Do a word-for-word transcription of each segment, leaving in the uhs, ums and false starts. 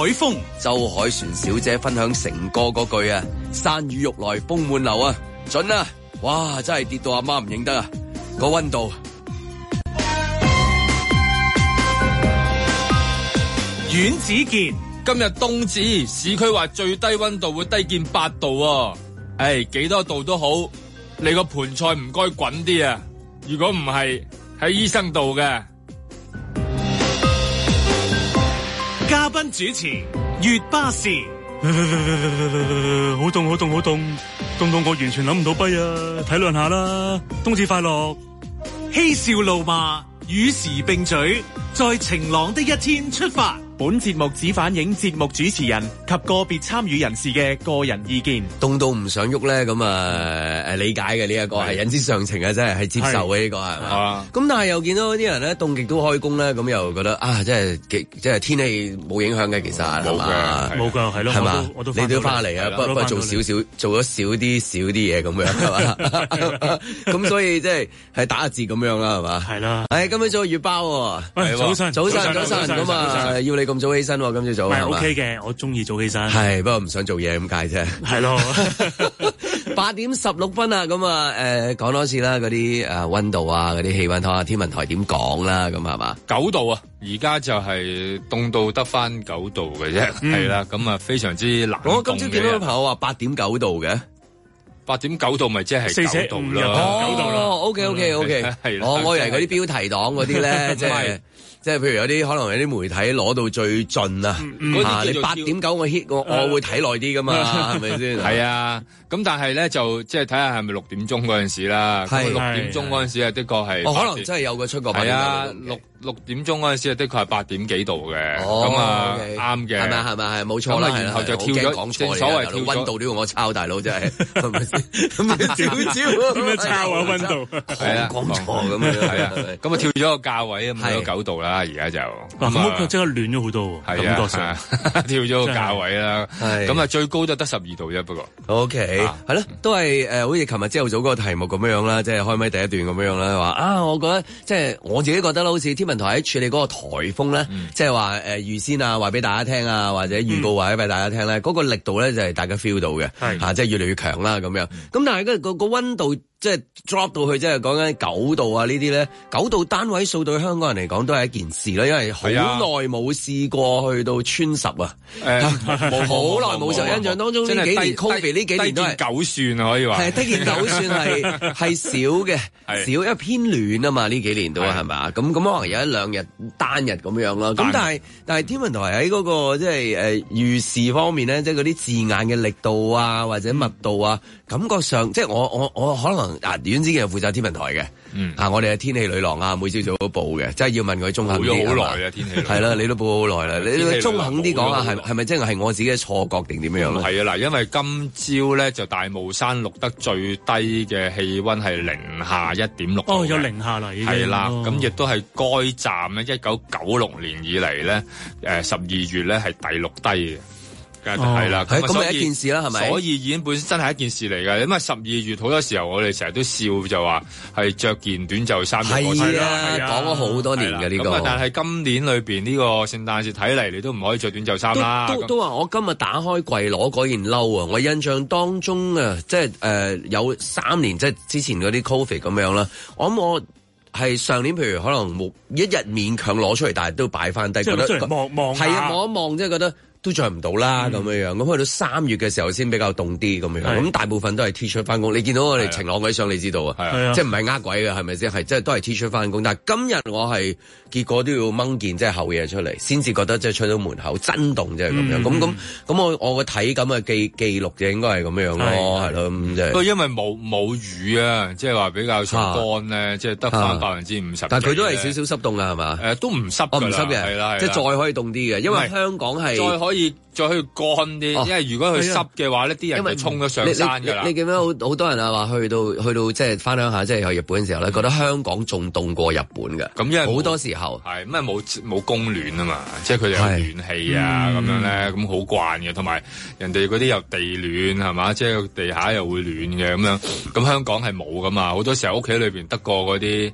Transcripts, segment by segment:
峰， 周海旋小姐分享成歌嗰句啊，山雨欲來風滿樓啊，準啊！哇，真係跌到阿媽唔認得啊，個溫度。 阮子健， 今日冬至，市區話最低溫度會低見八度啊！唉，幾多度都好，你個盤菜唔該滾啲啊！如果唔係喺醫生度嘅。 嘉賓主持月巴士， 好凍好凍好凍，凍到我完全諗唔到跛啊！體諒下啦，冬至快樂！ 嬉笑怒罵與時並舉，在晴朗的一天出發。 本節目只反映節目主持人及個別參與人士嘅個人意見。 凍到唔想喐咧，咁啊誒理解嘅呢一個係人之常情啊，真係係接受嘅呢個係嘛？咁但係又見到啲人咧凍極都開工咧，咁又覺得啊，即係即係天氣冇影響嘅，其實係嘛？ 冇㗎，係咯， 係嘛？ 我都你都翻嚟啊，不不做少少，做咗少啲少啲嘢咁樣係嘛？咁所以即係係打一折咁樣啦，係嘛？ 係啦。 誒，今日做月包喎， 早晨早晨早晨咁啊，要你咁早起身喎，今朝早係 OK 嘅，我中意早起身。 係，不過唔想做嘢咁解啫。 係咯， 八點十六分啊，咁啊誒講多次啦，嗰啲誒溫度啊，嗰啲氣溫，睇下天文台點講啦，咁係嘛？ 九度啊，而家就係凍到得翻九度嘅啫，係啦、嗯，咁啊非常之冷。 我今朝見到個朋友話八點九度嘅， 八點九度咪即係九度咯。 哦 OK OK OK，係啦。我我以為嗰啲標題黨嗰啲咧，即係。即係譬如有啲可能有啲媒體攞到最盡啊，嗯啊你八點九我 hit 我我會睇耐啲噶嘛，係咪先？ 係啊，咁但係咧就即係睇下係咪六點鐘嗰陣時啦。咁六點鐘嗰陣時啊，的確係。 哦，可能真係有個出過八點九。係啊， 六六點鐘嗰陣時啊，的確係八點幾度嘅。咁啊啱嘅。係咪係咪係冇錯啦？ 然後就跳咗，正所謂跳溫度都要我抄，大佬真係係咪先？咁少少點樣抄啊溫度？ 係啊，講錯咁樣係啊， 咁啊跳咗個價位咁去咗九度啦。而家就咁即刻暖咗好多，感覺上跳咗個價位啦。咁啊最高都得十二度啫，不過 OK 係咯，都係誒，好似琴日朝頭早嗰個題目咁樣樣啦，即係開咪第一段咁樣樣啦，話啊，我覺得即係我自己覺得啦，好似天文台喺處理嗰個颱風咧，即係話誒預先啊，話俾大家聽啊，或者預告話俾大家聽咧，嗰個力度咧就係大家 feel 到嘅，嚇，即係越嚟越強啦咁樣。咁但係嗰個個溫度。即係 drop 到去，即係講緊九度啊！呢啲咧，九度單位數對香港人嚟講都係一件事啦，因為好耐冇試過去到穿十啊！誒，好耐冇試，印象當中呢幾年 Covid 呢幾年都係九算啊，可以話係低見九算係係少嘅，少因為偏暖啊嘛，呢幾年都係咪啊？咁咁可能有一兩日單日咁樣咯。咁但係但係天文台喺嗰個即係誒預示方面咧，即係嗰啲字眼嘅力度啊，或者密度啊，感覺上即係我我我可能。啊，阮子健係負責天文台嘅，嗯，啊，我哋係天氣女郎啊，每朝早都報嘅，即係要問佢中肯啲。 報咗好耐啊，天氣係啦，你都報好耐啦，你中肯啲講下，係係咪真係係我自己嘅錯覺定點樣樣咧？ 係啊，嗱，因為今朝咧就大霧山錄得最低嘅氣溫係零下一點六。 哦，有零下啦，已經係啦，咁亦都係該站咧，一九九六年以嚟咧，誒十二月咧係第六低嘅。係啦， 咁係一件事啦，係咪？ 所以已經本身真係一件事嚟㗎。因為十二月好多時候，我哋成日都笑就話係着件短袖衫嘅過節啦， 講咗好多年嘅呢個。 咁啊，但係今年裏邊呢個聖誕節睇嚟，你都唔可以着短袖衫啦。 都都話我今日打開櫃攞嗰件褸啊！我印象當中啊，即係誒、呃、有三年，即係之前嗰啲 Covid 咁樣啦。我諗我係上年，譬如可能冇一日勉強攞出嚟，但係都擺翻低，覺得望望係啊，望一望即係覺得。都着唔到啦咁樣樣，咁去到三月嘅時候先比較凍啲咁樣樣，咁大部分都係 T 恤翻工。你見到我哋晴朗嗰啲相，你知道啊，即係唔係呃鬼嘅，係咪先？係即係都係 T 恤翻工。但係今日我係結果都要掹件即係厚嘢出嚟，先至覺得即係出到門口真凍，即係咁樣。咁咁咁我我個體感嘅記記錄就應該係咁樣咯，係咯咁即係。 不過因為冇冇雨啊，即係話比較乾咧，即係得翻百分之五十。 但係佢都係少少濕凍㗎係嘛？ 誒都唔濕㗎啦， 唔濕嘅， 係啦， 即係再可以凍啲嘅，因為香港係再可以。再去乾啲，哦、因為如果佢濕嘅話咧，啲人咪衝咗上山㗎啦。 你見到好好多人啊話去到去到即係翻鄉下，即係去日本嘅時候咧，覺得香港仲凍過日本嘅。咁因為好多時候係咩冇冇供暖啊嘛，即係佢哋有暖氣啊咁、嗯、樣咧，咁好慣嘅。同埋人哋嗰啲又地暖係嘛，即係地下又會暖嘅咁樣。咁香港係冇噶嘛，好多時候屋企裏邊得過嗰啲。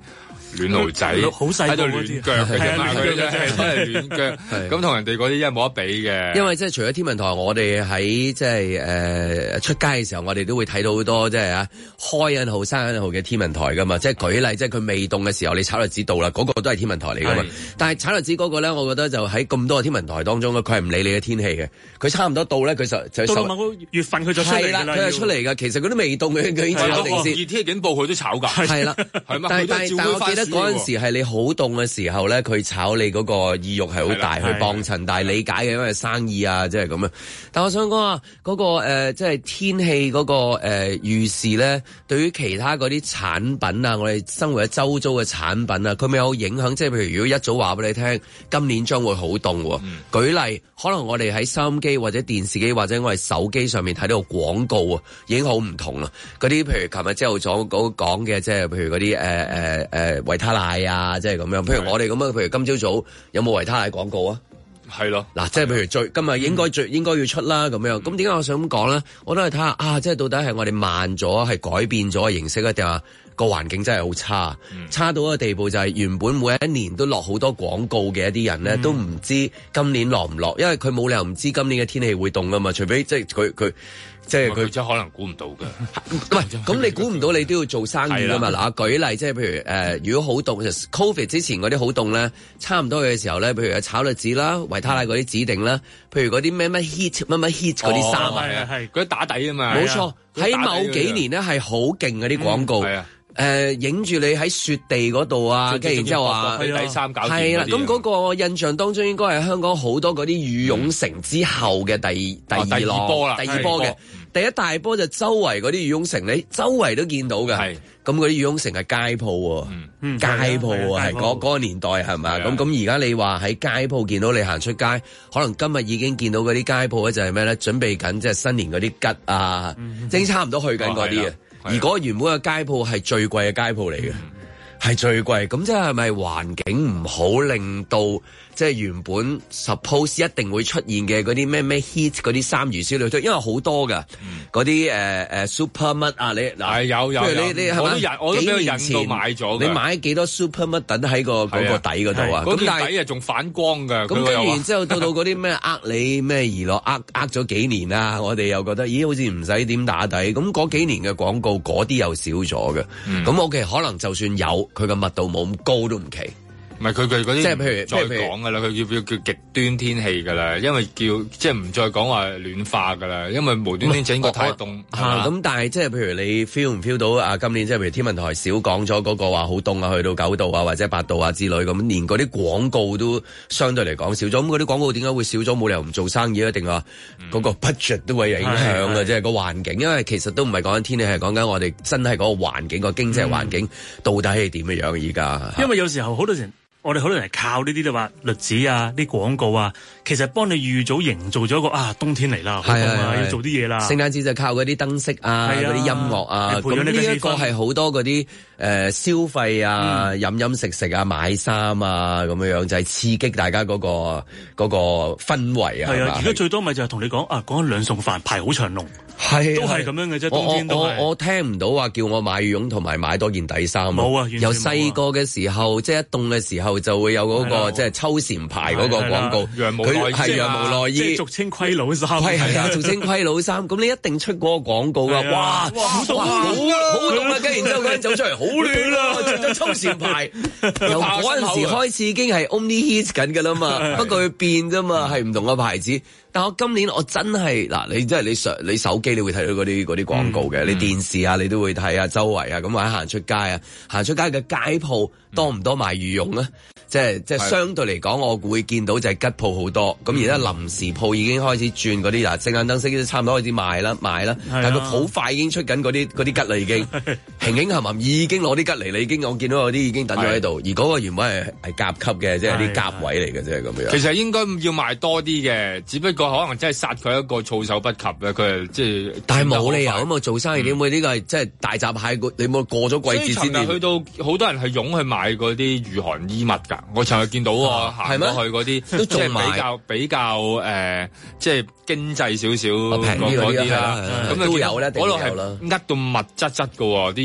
暖爐仔， 好細喺度暖腳嘅啫嘛，佢真係真係暖腳。咁同人哋嗰啲真係冇得比嘅。 因為即係除咗天文台，我哋喺即係誒出街嘅時候，我哋都會睇到好多即係啊開緊號、閂緊號嘅天文台噶嘛。即係舉例，即係佢未動嘅時候，你炒栗子到啦，嗰、嗰個都係天文台嚟噶嘛。但係炒栗子嗰個咧，我覺得就喺咁多個天文台當中咧，佢係唔理你嘅天氣嘅。佢差唔多到咧，佢就就到某個月份佢就出嚟㗎啦。 佢係出嚟㗎。其實佢都未動嘅，佢已經炒定先。 熱天氣警報佢都炒㗎。 係啦，係嘛？但但但我記得嗰陣時係你好凍嘅時候咧，佢炒你嗰個意欲係好大去幫襯，但係理解嘅，因為生意啊，即係咁樣。但我想講啊，嗰、嗰個、呃、即係天氣嗰、嗰個誒、呃、預示咧，對於其他嗰啲產品啊，我哋生活喺周遭嘅產品啊，佢咪有影響？即係譬如如果一早話俾你聽，今年將會好凍喎。嗯、舉例，可能我哋喺收音機或者電視機或者我哋手機上面睇到個廣告啊，已經好唔同啦。嗰啲譬如琴日朝頭早嗰講嘅，即係譬如嗰啲誒誒誒維他奶啊，即係咁樣。譬如我哋咁樣，譬如今朝早有冇維他奶廣告啊？ 係咯， 嗱，即係譬如最今日應該最、嗯、應該要出啦咁樣。咁點解我想咁講咧？我都係睇下啊，即係到底係我哋慢咗，係改變咗嘅形式啊，定係個環境真係好差，嗯、差到一個地步就係原本每一年都落好多廣告嘅一啲人咧，嗯、都唔知今年落唔落，因為佢冇理由唔知今年嘅天氣會凍噶嘛，除非即係佢佢。即係佢真可能估唔到嘅， 唔係咁你估唔到，你都要做生意㗎嘛。嗱，舉例即係譬如誒、呃，如果好凍，Covid 之前嗰啲好凍咧，差唔多嘅時候咧，譬如炒栗子啦、維他奶嗰啲指定啦，譬如嗰啲咩乜 heat 乜乜 heat 嗰啲衫啊， 係係嗰啲打底啊嘛， 冇錯，喺某幾年咧係好勁嗰啲廣告。嗯誒，影住、呃、你喺雪地嗰度啊，跟住然之後話第三搞係啦，咁嗰個印象當中應該係香港好多嗰啲羽絨城之後嘅第、嗯、第二浪、哦、波啦，第二波嘅第一大波就周圍嗰啲羽絨城，你周圍都見到嘅，係咁嗰啲羽絨城係街鋪喎，嗯、街鋪喎係嗰嗰個年代係咪？咁咁而家你話喺街鋪見到你行出街，可能今日已經見到嗰啲街鋪咧就係咩咧？準備緊即係新年嗰啲桔啊，即係、嗯、差唔多去緊嗰啲嘅。而嗰原本嘅街鋪係最貴嘅街鋪嚟嘅，係、嗯、最貴。咁即係咪環境唔好，令到即係原本 suppose 一定會出現嘅嗰啲咩咩 heat 嗰啲衫如銷類推，因為好多㗎嗰啲誒誒 super 乜啊，你嗱有有， 你你係咪？ 我都俾佢引到買咗。你買幾多 super 乜等喺個嗰個底嗰度啊？ 咁但係底啊仲反光㗎。 咁跟住然之後到到嗰啲咩呃你咩娛樂呃呃咗幾年啦，我哋又覺得咦好似唔使點打底。咁嗰幾年嘅廣告嗰啲又少咗嘅。咁我其實可能就算有，佢嘅密度冇咁高都唔奇。 唔係佢佢嗰啲， 即係譬如再講噶啦，佢叫叫極端天氣噶啦，因為叫即係唔再講話暖化噶啦，因為無端端整個太凍嚇。咁但係即係譬如你 feel 唔 feel 到啊？今年即係譬如天文台少講咗嗰個話好凍啊，去到九度啊或者八度啊之類咁，連嗰啲廣告都相對嚟講少咗。咁嗰啲廣告點解會少咗？冇理由唔做生意啊？定話嗰個 budget 都會影響嘅，即係個環境。因為其實都唔係講緊天氣，係講緊我哋真係嗰個環境、個經濟環境到底係點嘅樣而家。 因為有時候好多時。我哋好多人係靠呢啲就話栗子啊，啲廣告啊，其實幫你預早營造咗一個啊冬天嚟啦，好凍啊，要做啲嘢啦。 聖誕節就靠嗰啲燈飾啊，嗰啲音樂啊，咁呢一個係好多嗰啲誒消費啊、飲飲食食啊、買衫啊咁樣樣，就係刺激大家嗰個嗰個氛圍啊。係啊， 而家最多咪就係同你講啊，講兩餸飯排好長龍。 係都係咁樣嘅啫，冬天都係。 我我我聽唔到話叫我買羽絨同埋買多件底衫。 冇啊， 由細個嘅時候，即係一凍嘅時候就會有嗰個即係秋蟬牌嗰個廣告。佢係羊毛內衣， 即係俗稱虧佬衫。 係啊，俗稱虧佬衫。咁你一定出嗰個廣告㗎。哇！好凍啊！好凍啊！跟住然之後嗰陣走出嚟，好暖啊！着咗秋蟬牌。由嗰陣時開始已經係 only heat 緊㗎啦嘛。不過佢變啫嘛，係唔同嘅牌子。但我今年我真係嗱，你真係你上你手機你會睇到嗰啲嗰啲廣告嘅，嗯、你電視啊你都會睇啊，周圍啊咁或者行出街啊，行出街嘅街鋪多唔多賣羽絨咧？即係即係相對嚟講，我會見到就係吉鋪好多。咁而家臨時鋪已經開始轉嗰啲嗱，聖誕燈飾都差唔多開始賣啦賣啦，但係佢好快已經出緊嗰啲嗰啲吉啦已經，平平冚冚已經攞啲吉嚟啦已經，我見到有啲已經等咗喺度，而嗰個原本係係甲級嘅，即係啲甲位嚟嘅啫咁樣。其實應該要賣多啲嘅，只不過可能真係殺佢一個措手不及咧，佢係即係。但係冇理由咁啊！做生意點會呢個係即係大閘蟹？你冇過咗季節先至。去到好多人係湧去買嗰啲御寒衣物㗎。我尋日見到喎，行過去嗰啲都即係比較比較誒，即係經濟少少平啲嗰啲啦。 咁都有咧，嗰度係呃到密質質㗎喎，啲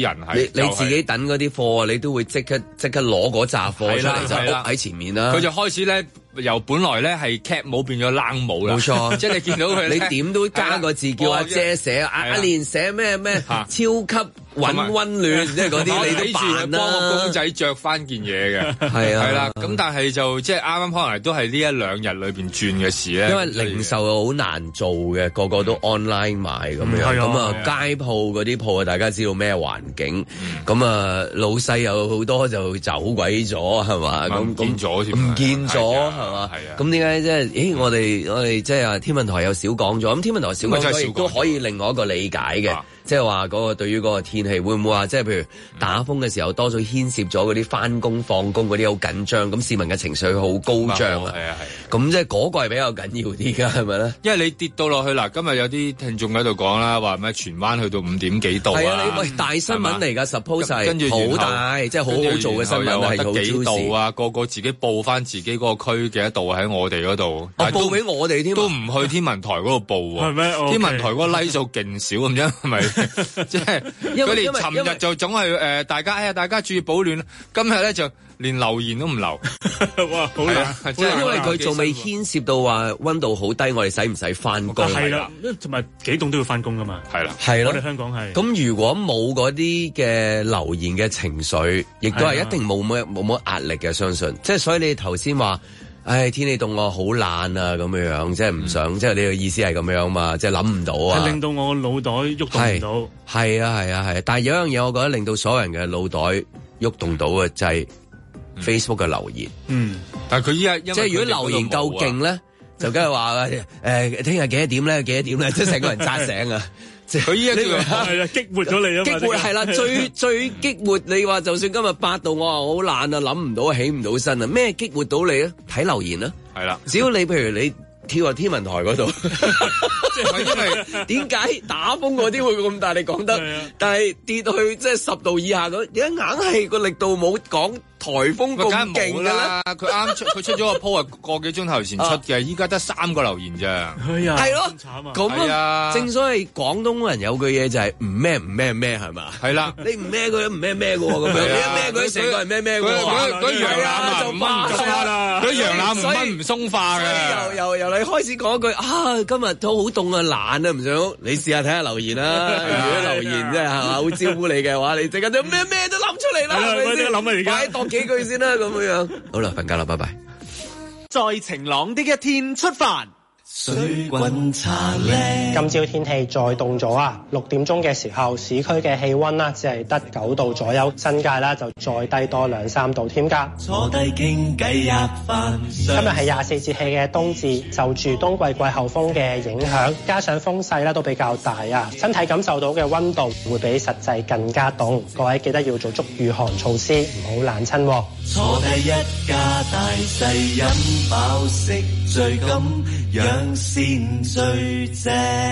人係、就是、 你你自己等嗰啲貨，你都會即刻即刻攞嗰紮貨出嚟就屋喺前面啦。 佢就開始咧，由本來咧係 cap 帽變咗冷帽啦。 冇錯， 即係你見到佢， 你點都加個字叫阿姐寫，阿蓮寫咩咩超級揾溫暖，即係嗰啲你都扮啦。 幫個公仔着翻件嘢嘅， 係啊， 係啦。咁但係就即係啱啱可能都係呢一兩日裏邊轉嘅事咧。 因為零售好難做嘅，個個都 online 買咁樣，咁啊街鋪嗰啲鋪啊，大家知道咩環境，咁啊老細有好多就走鬼咗係嘛，咁唔見咗添， 唔見咗係嘛，咁點解即係？咦，我哋我哋即係啊天文台又少講咗，咁天文台少講咗亦都可以另外一個理解嘅。即係話嗰個對於嗰個天氣會唔會話即係譬如打風嘅時候多數牽涉咗嗰啲返工放工嗰啲好緊張，咁市民嘅情緒好高漲啊！ 係啊係， 咁即係嗰個係比較緊要啲㗎，係咪咧？ 因為你跌到落去嗱，今日有啲聽眾喺度講啦，話咩荃灣去到五點幾度啊？ 係啊，你喂大新聞嚟㗎 ，suppose 係好大，即係好好做嘅新聞係得幾度啊？個個自己報翻自己嗰個區幾多度喺我哋嗰度， 我報俾我哋添， 都唔去天文台嗰度報喎。 係咩？ 天文台嗰個 like 數勁少咁啫，係咪？即係佢哋尋日就總係誒、呃，大家哎呀，大家注意保暖。今日咧就連留言都唔留。 哇，好難， 即係因為佢仲未牽涉到話溫度好低，我哋使唔使翻工？ 係啦，同埋幾凍都要翻工噶嘛。 係啦， 係咯， 我哋香港係。 咁如果冇嗰啲嘅留言嘅情緒，亦都係一定冇乜冇乜壓力嘅，相信。即係所以你頭先話。唉，天氣凍我好懶啊，咁樣樣，即係唔想，嗯、即係你嘅意思係咁樣嘛，即係諗唔到啊， 係令到我腦袋喐動唔到。 係啊係啊係啊，但係有樣嘢，我覺得令到所有人嘅腦袋喐動到嘅就係 Facebook 嘅留言。 嗯， 但係佢依家即係如果留言夠勁咧，就梗係話誒，聽日幾多點咧？幾多點咧？即係成個人扎醒啊！ 佢依家叫係啊，激活咗你啊嘛！ 激活係啦，最最激活你話，就算今日八度，我話我好懶啊，諗唔到，起唔到身啊，咩激活到你啊？睇留言啊， 係啦， 只要你譬如你跳落天文台嗰度， 即係因為點解打風嗰啲會咁大力講得，但係跌去即係十度以下嗰，點解硬係個力度冇講？颱風咁勁啦！ 佢啱出佢出咗個 po 啊，個幾鐘頭前出嘅，依家得三個留言咋。 係啊，係咯，咁啊，正所謂廣東人有句嘢就係唔咩唔咩咩係嘛？ 係啦， 你唔咩佢都唔咩咩嘅喎，咁樣你一咩佢成個人咩咩嘅喎。 嗰羊腩就掹唔鬆啦，嗰羊腩唔掹唔鬆化嘅。 由由由你開始講一句啊，今日都好凍啊，懶啊，唔想你試下睇下留言啦。如果留言真係好招呼你嘅話，你即刻就咩咩都諗出嚟啦，係咪先？ 諗啊而家。 幾句先啦，咁樣好啦，瞓覺啦，拜拜。 在晴朗的一天出發。 水滾茶靚。今朝天氣再凍咗啊！六點鐘嘅時候，市區嘅氣溫啦，只係得九度左右，新界啦就再低多兩三度添㗎。坐低傾偈一番。今日係廿四節氣嘅冬至，就住冬季季候風嘅影響，加上風勢咧都比較大啊，身體感受到嘅溫度會比實際更加凍。各位記得要做足御寒措施，唔好冷親。坐低一家大細飲飽食醉咁樣先最正。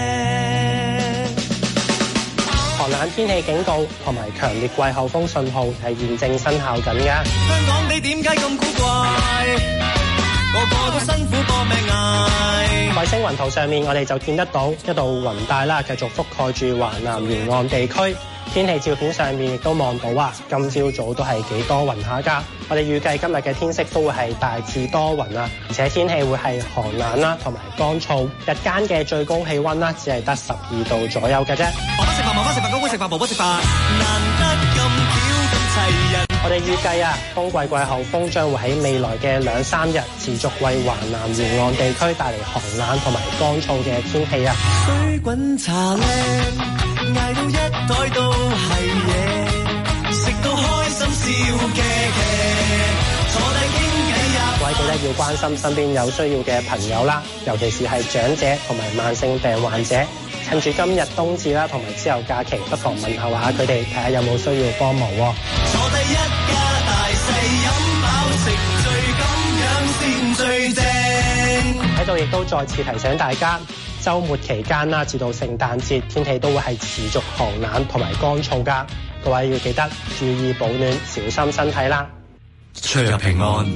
寒冷天氣警告同埋強烈季候風信號係現正生效緊㗎。香港地點解咁古怪？個個都辛苦搏命捱。衛星雲圖上面我哋就見得到一道雲帶啦，繼續覆蓋住華南沿岸地區。天氣照片上面亦都望到啊，今朝早都係幾多雲下㗎。我哋預計今日嘅天色都會係大致多雲啊，而且天氣會係寒冷啦，同埋乾燥。日間嘅最高氣溫啦，只係得十二度左右嘅啫。爸爸食飯，媽媽食飯，公公食飯，婆婆食飯，難得咁巧咁齊人。我哋預計啊，冬季季候風將會喺未來嘅兩三日持續為華南沿岸地區帶嚟寒冷同埋乾燥嘅天氣啊。水滾茶靚，捱到一袋都係嘢，食到開心笑騎騎，坐低傾偈呀。各位記得要關心身邊有需要嘅朋友啦，尤其是係長者同埋慢性病患者。趁住今日冬至啦，同埋之後假期，不妨問候下佢哋，睇下有冇需要幫忙喎。坐低一家大細飲飽食醉，咁樣先最正。喺度亦都再次提醒大家，週末期間啦，至到聖誕節，天氣都會係持續寒冷同埋乾燥㗎。各位要記得注意保暖，小心身體啦。 出入平安。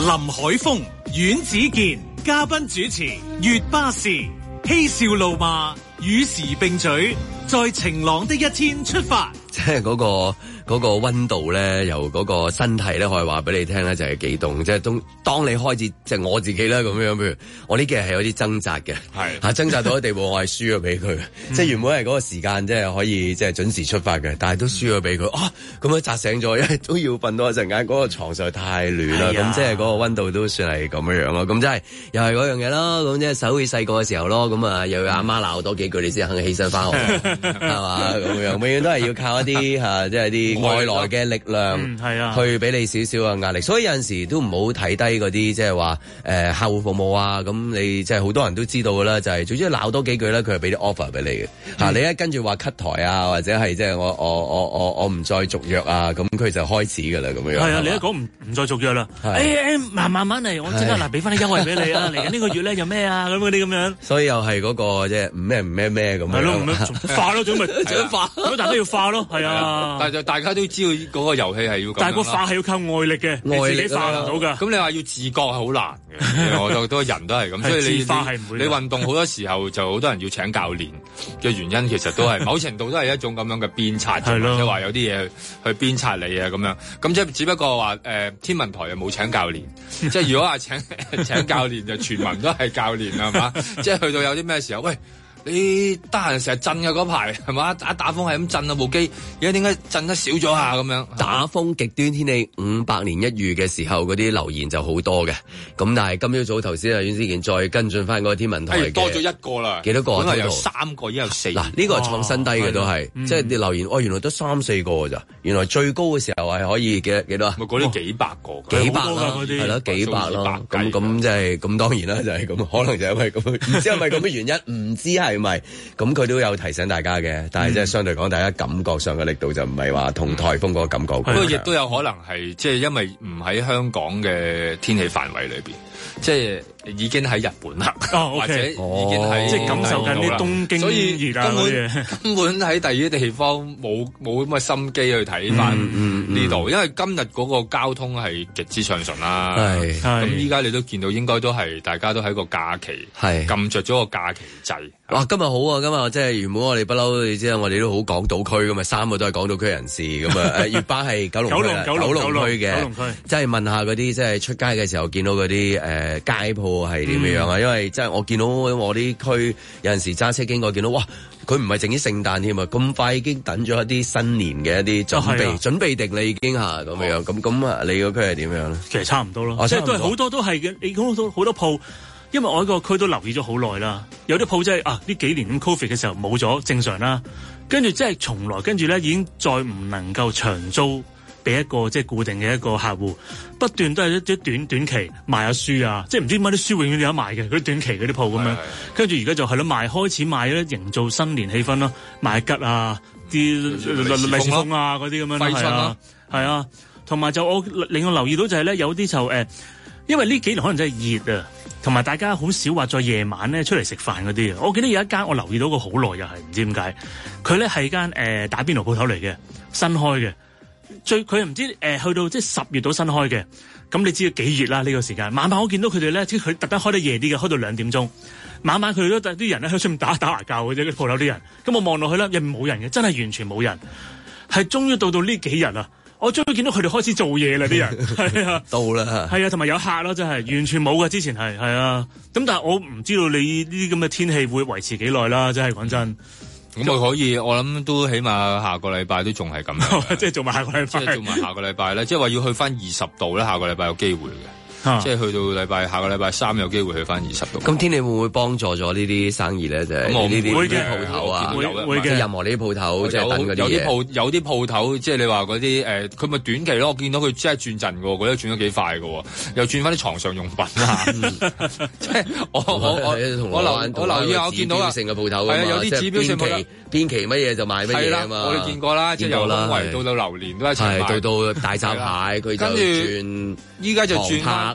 林海峰、阮子健，嘉賓主持月巴士，嬉笑怒罵，與時並舉，在晴朗的一天出發。 即係嗰個嗰個溫度咧，由嗰個身體咧，可以話俾你聽咧，就係幾凍。即係當當你開始，即係我自己啦咁樣。譬如我呢幾日係有啲掙扎嘅，係嚇掙扎到嘅地步，我係輸咗俾佢。即係原本係嗰個時間，即係可以即係準時出發嘅，但係都輸咗俾佢。啊，咁樣扎醒咗，因為都要瞓多一陣間。嗰個床實在太暖啦，咁即係嗰個溫度都算係咁樣樣咯。咁即係又係嗰樣嘢咯。咁即係手起細個嘅時候咯。咁啊，又要阿媽鬧多幾句，你先肯起身翻學，係嘛？咁樣永遠都係要靠一啲嚇，即係啲外來嘅力量，係啊，去俾你少少嘅壓力。所以有陣時都唔好睇低嗰啲即係話誒客戶服務啊。咁你即係好多人都知道㗎啦，就係總之鬧多幾句咧，佢係俾啲 offer 俾你嘅嚇。你一跟住話 cut 台啊，或者係即係我我我我我唔再續約啊，咁佢就開始㗎啦咁樣。係啊， 你一講唔唔再續約啦，誒誒慢慢慢嚟，我即刻嗱俾翻啲優惠俾你啊！嚟緊呢個月咧有咩啊咁嗰啲咁樣。所以又係嗰個即係唔咩唔咩咩咁樣。係咯，唔咩化咯，總咪總化，咁大家要化咯，係啊。但係就大家都知道嗰個遊戲係要，但係個化係要靠外力嘅，外力自己化唔到㗎。咁你話要自覺係好難嘅，我覺得人都係咁，所以你自化係唔會。你運動好多時候就好多人要請教練嘅原因，其實都係某程度都係一種咁樣嘅鞭策，即係話有啲嘢去鞭策你啊咁樣。咁即係只不過話誒、呃、天文台又冇請教練，即係如果話請請教練就全民都係教練係嘛？即係去到有啲咩時候，喂。你得閒成日震嘅嗰排係嘛？打打風係咁震啊部機，而家點解震得少咗下咁樣？打風極端天氣五百年一遇嘅時候，嗰啲留言就好多嘅。咁但係今朝早頭先啊，阮思健再跟進翻嗰個天文台嘅，多咗一個啦。幾多個？本來有三個，而家有四個。嗱，呢個係創新低嘅都係，即係啲留言，哦，原來得三四個㗎咋？原來最高嘅時候係可以幾幾多啊？咪嗰啲幾百個，幾百啦，係咯，幾百咯。咁咁即係咁當然啦，就係咁，可能就係因為咁，唔知係咪咁嘅原因，唔知係。唔係，咁佢都有提醒大家嘅，但係即係相對講，大家感覺上嘅力度就唔係話同颱風嗰個感覺。不過亦都有可能係即係因為唔喺香港嘅天氣範圍裏邊，即係已經喺日本啦，哦 okay，或者已經喺即係感受緊啲東京，所以根本根本喺第二啲地方冇冇咁嘅心機去睇翻呢度，因為今日嗰個交通係極之暢順啦。係咁依家你都見到，應該都係大家都喺個假期係撳着咗個假期掣。哇！今日好啊，今日即係原本我哋不嬲，你知啊，我哋都好港島區㗎嘛，三個都係港島區人士咁啊。誒，月巴係九龍九龍九龍區嘅，九龍區即係問下嗰啲即係出街嘅時候見到嗰啲誒街鋪係點樣啊？因為即係我見到我啲區有陣時揸車經過見到，哇！佢唔係淨啲聖誕添啊，咁快已經等咗一啲新年嘅一啲準備，準備定你已經嚇咁樣。咁咁啊，你個區係點樣咧？其實差唔多咯，即係都係好多都係嘅。你講到好多鋪。因為我喺個區都留意咗好耐啦，有啲鋪真係啊呢幾年咁 Covid 嘅時候冇咗正常啦，跟住即係從來跟住咧已經再唔能夠長租俾一個即係固定嘅一個客戶，不斷都係一啲短短期賣下書啊，即係唔知點解啲書永遠有得賣嘅，嗰啲短期嗰啲鋪咁樣，跟住而家就係咯賣，開始賣咧營造新年氣氛咯，賣桔啊啲利是封啊嗰啲咁樣咯，係啊係啊，同埋就我令我留意到就係咧有啲就誒。呃因為呢幾年可能真係熱啊，同埋大家好少話在夜晚咧出嚟食飯嗰啲啊。我記得有一間我留意到過好耐又係唔知點解，佢咧係間誒打邊爐鋪頭嚟嘅，新開嘅。最佢唔知誒、呃、去到即係十月到新開嘅，咁你知幾熱啦呢個時間。晚晚我見到佢哋咧，即係佢特登開得夜啲嘅，開到兩點鐘。晚晚佢哋都啲人咧喺出面打打牙鉸嘅啫，啲鋪頭啲人。咁我望落去咧，入面冇人嘅，真係完全冇人。係終於到到呢幾日啊！我終於見到佢哋開始做嘢啦，啲人係啊，到啦，係啊，同埋有客咯，真係完全冇㗎，之前係係啊，咁但係我唔知道你呢啲咁嘅天氣會維持幾耐啦，真係講真。咁佢可以，我諗都起碼下個禮拜都仲係咁樣，即係做埋下個禮拜，即係做埋下個禮拜咧，即係話要去翻二十度咧，下個禮拜有機會嘅。啊、即係去到禮拜下個禮拜三有機會去翻二十度。咁天氣會唔會幫助咗呢啲生意咧？就係呢啲鋪頭啊，會嘅。任何呢啲鋪頭即係等嗰啲嘢。有啲鋪有啲鋪頭，即係你話嗰啲誒，佢、呃、咪短期咯？我見到佢真係轉陣嘅，佢都轉得幾快嘅，又轉翻啲床上用品啊！即係我我我我留我留意下，我見到啊，指標性嘅鋪頭係啊，有啲指標性鋪頭，邊期乜嘢就賣乜嘢啊嘛。我哋見過啦，即係由冬圍到到榴蓮都一齊賣，到到大閘蟹佢就轉，依家就轉。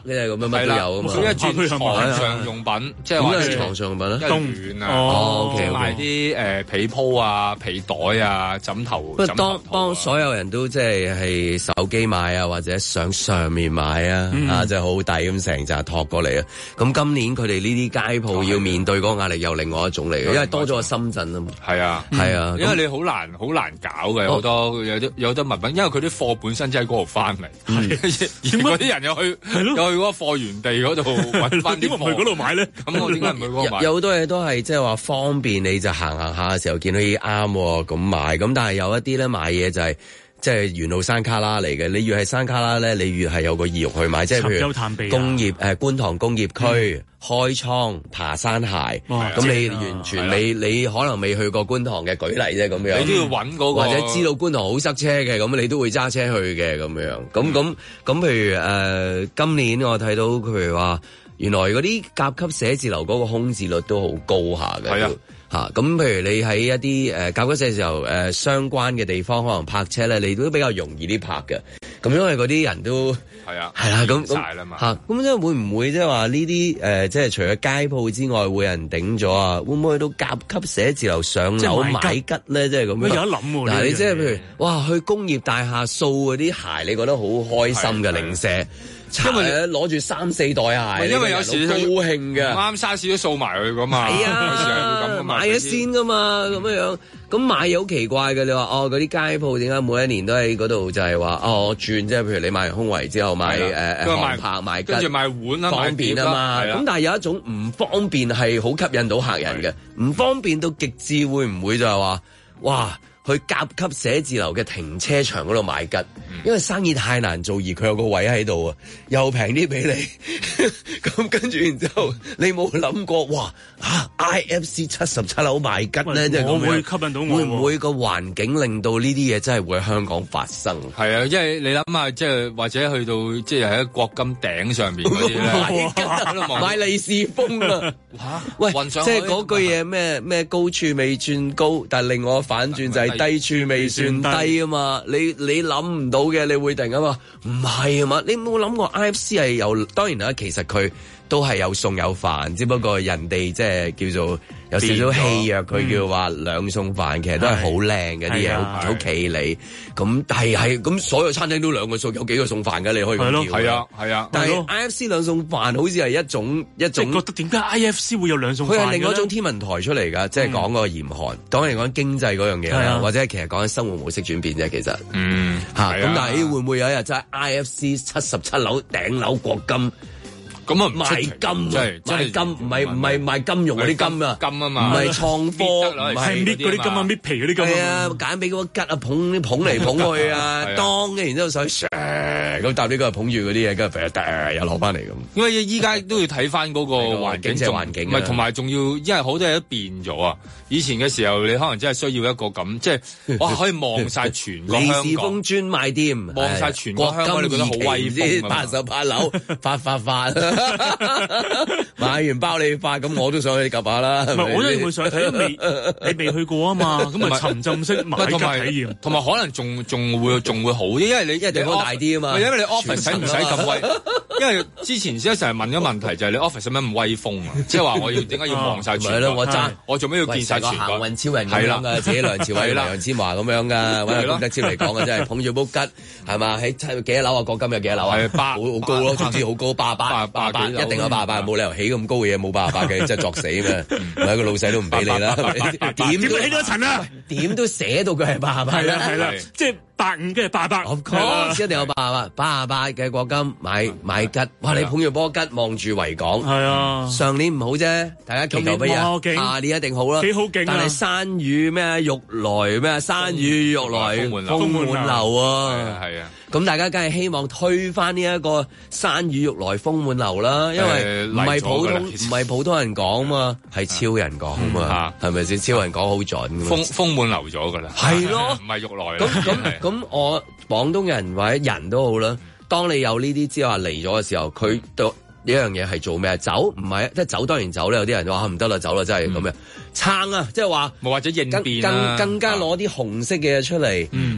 嘅咁樣乜都有啊嘛。 佢一轉床上用品，即係話床上用品咧， 一暖啊，即係賣啲誒被鋪啊、被袋啊、枕頭。 不過當當所有人都即係係手機買啊，或者上上面買啊，嗯、啊即係好抵咁成扎托過嚟啊。咁今年佢哋呢啲街鋪要面對嗰個壓力又另外一種嚟嘅，因為多咗個深圳啊嘛。 係啊， 係啊， 因為你好難好難搞嘅，好多有啲有啲物品，因為佢啲貨本身真係嗰度翻嚟，而嗰啲人又去又去嗰個貨源地嗰度揾翻啲貨，點解唔去嗰度買咧？咁我點解唔去嗰度買？ 有好多嘢都係即係話方便，你就行行下嘅時候見到啲啱咁買，咁但係有一啲咧買嘢就係、是。即係沿路山卡拉嚟嘅，你越係山卡拉咧，你越係有個意欲去買。即係譬如工業誒、呃、觀塘工業區、嗯、開倉爬山鞋，咁、哦、你完全你你可能未去過觀塘嘅舉例啫咁樣。 你都要揾嗰、嗰個， 或者知道觀塘好塞車嘅，咁你都會揸車去嘅咁樣。咁咁咁，譬如誒、呃、今年我睇到譬如話，原來嗰啲甲級寫字樓嗰個空置率都好高下嘅。係啊。嚇咁，譬如你喺一啲誒甲級寫字樓誒相關嘅地方，可能泊車咧，你都比較容易啲泊嘅。咁因為嗰啲人都係啊， 係啦，咁咁嚇， 咁即係會唔會即係話呢啲誒，即係除咗街鋪之外，會有人頂咗啊？會唔會去到甲級寫字樓上樓買吉咧？即係咁樣。有得諗喎。嗱，你即係譬如哇，去工業大廈掃嗰啲鞋，你覺得好開心嘅零舍。因為攞住三四袋鞋， 因為有時高興嘅， 啱沙士都掃埋佢噶嘛。 係啊，有時係會咁噶嘛，買咗先噶嘛，咁樣樣。咁買嘢好奇怪嘅，你話哦嗰啲街鋪點解每一年都喺嗰度就係話哦我轉，即係譬如你買完胸圍之後買誒誒航拍買吉， 跟住買碗啊， 方便啊嘛。咁但係有一種唔方便係好吸引到客人嘅，唔方便到極致會唔會就係話哇？去甲級寫字樓嘅停車場嗰度買吉，因為生意太難做，而佢有個位喺度啊，又平啲俾你。咁跟住然之後，你冇諗過哇啊 I F C 七十七樓買吉咧，即係咁會吸引到我。 會唔會個環境令到呢啲嘢真係會喺香港發生？ 係啊，因為你諗下，即係或者去到即係喺國金頂上面嗰啲咧， 買利是封啊！嚇喂，即係嗰句嘢咩咩高處未算高，但係另外反轉就係。低處未算低啊嘛，你你諗唔到嘅，你會突然間話唔係啊嘛，你冇諗過 I F C 係有，當然啦，其實佢都係有餸有飯，只不過人哋即係叫做有少少戲約，佢叫話兩餸飯，其實都係好靚嘅啲嘢，好好企理。咁係係咁，所有餐廳都兩個餸，有幾個餸飯嘅，你可以咁叫。 係啊係啊， 但係 I F C 兩餸飯好似係一種一種。 覺得點解 I F C 會有兩餸飯？ 佢係另外一種天文台出嚟㗎，即係講個嚴寒，講嚟講經濟嗰樣嘢，或者其實講緊生活模式轉變啫，其實。嗯。嚇！咁但係會唔會有一日真係 I F C 七十七樓頂樓國金？ 咁啊賣金， 即係賣金，唔係唔係賣金融嗰啲金啊， 金啊嘛， 唔係創科， 唔係搣嗰啲金啊，搣皮嗰啲金啊，揀俾嗰個吉啊，捧捧嚟捧去啊，當嘅，然之後上去咁搭呢個捧住嗰啲嘢，跟住肥又落翻嚟咁。 因為依家都要睇翻嗰個環境， 即係環境， 唔係同埋仲要，因為好多嘢都變咗啊！以前嘅時候，你可能真係需要一個咁，即係哇，可以望晒全個香港。利是封專賣店， 望晒全個香港，你覺得好威風啊！ 八十八樓發發發。買完包你發，咁我都想去夾下啦。 唔係，我都會想睇，未你未去過啊嘛，咁咪沉浸式買吉體驗， 同埋可能仲仲會仲會好啲，因為你因為地方大啲啊嘛。 因為你 office 使唔使咁威？因為之前先成日問嘅問題就係你 office 使乜咁威風啊？即係話我要點解要望晒全部？ 我爭我做咩要見晒全部？ 行運超人咁樣噶，自己梁朝偉、梁千華咁樣噶，揾阿龔德超嚟講嘅真係捧住煲吉係嘛？喺幾多樓啊？國金有幾多樓啊？ 係八好好高咯，總之好高，八八八八一定有八八，冇理由起咁高嘅嘢，冇八八嘅，真係作死咩？唔係個老細都唔俾你啦，點點起多一層啊？ 點都寫到佢係八八， 係啦係啦，即係八五跟住八八， 哦，一定有八八，八八嘅國金買買吉，哇！你捧住波吉望住維港， 係啊， 上年唔好啫，大家祈求乜嘢？下年一定好啦， 幾好勁！ 但係山雨咩玉來咩山雨玉來風滿樓啊，係啊！咁大家梗係希望推翻呢一個山雨欲來風滿樓啦，因為唔係普通唔係普通人講嘛，係超人講嘛，係咪先？超人講好準， 風風滿樓咗噶啦， 係咯， 唔係欲來。 咁咁咁，我廣東人或者人都好啦，當你有呢啲之後嚟咗嘅時候，佢都。呢樣嘢係做咩啊？走唔係，即係走當然走咧。有啲人話唔得啦，走啦，真係咁樣撐啊！即係話， 或者應變更更加攞啲紅色嘅嘢出嚟，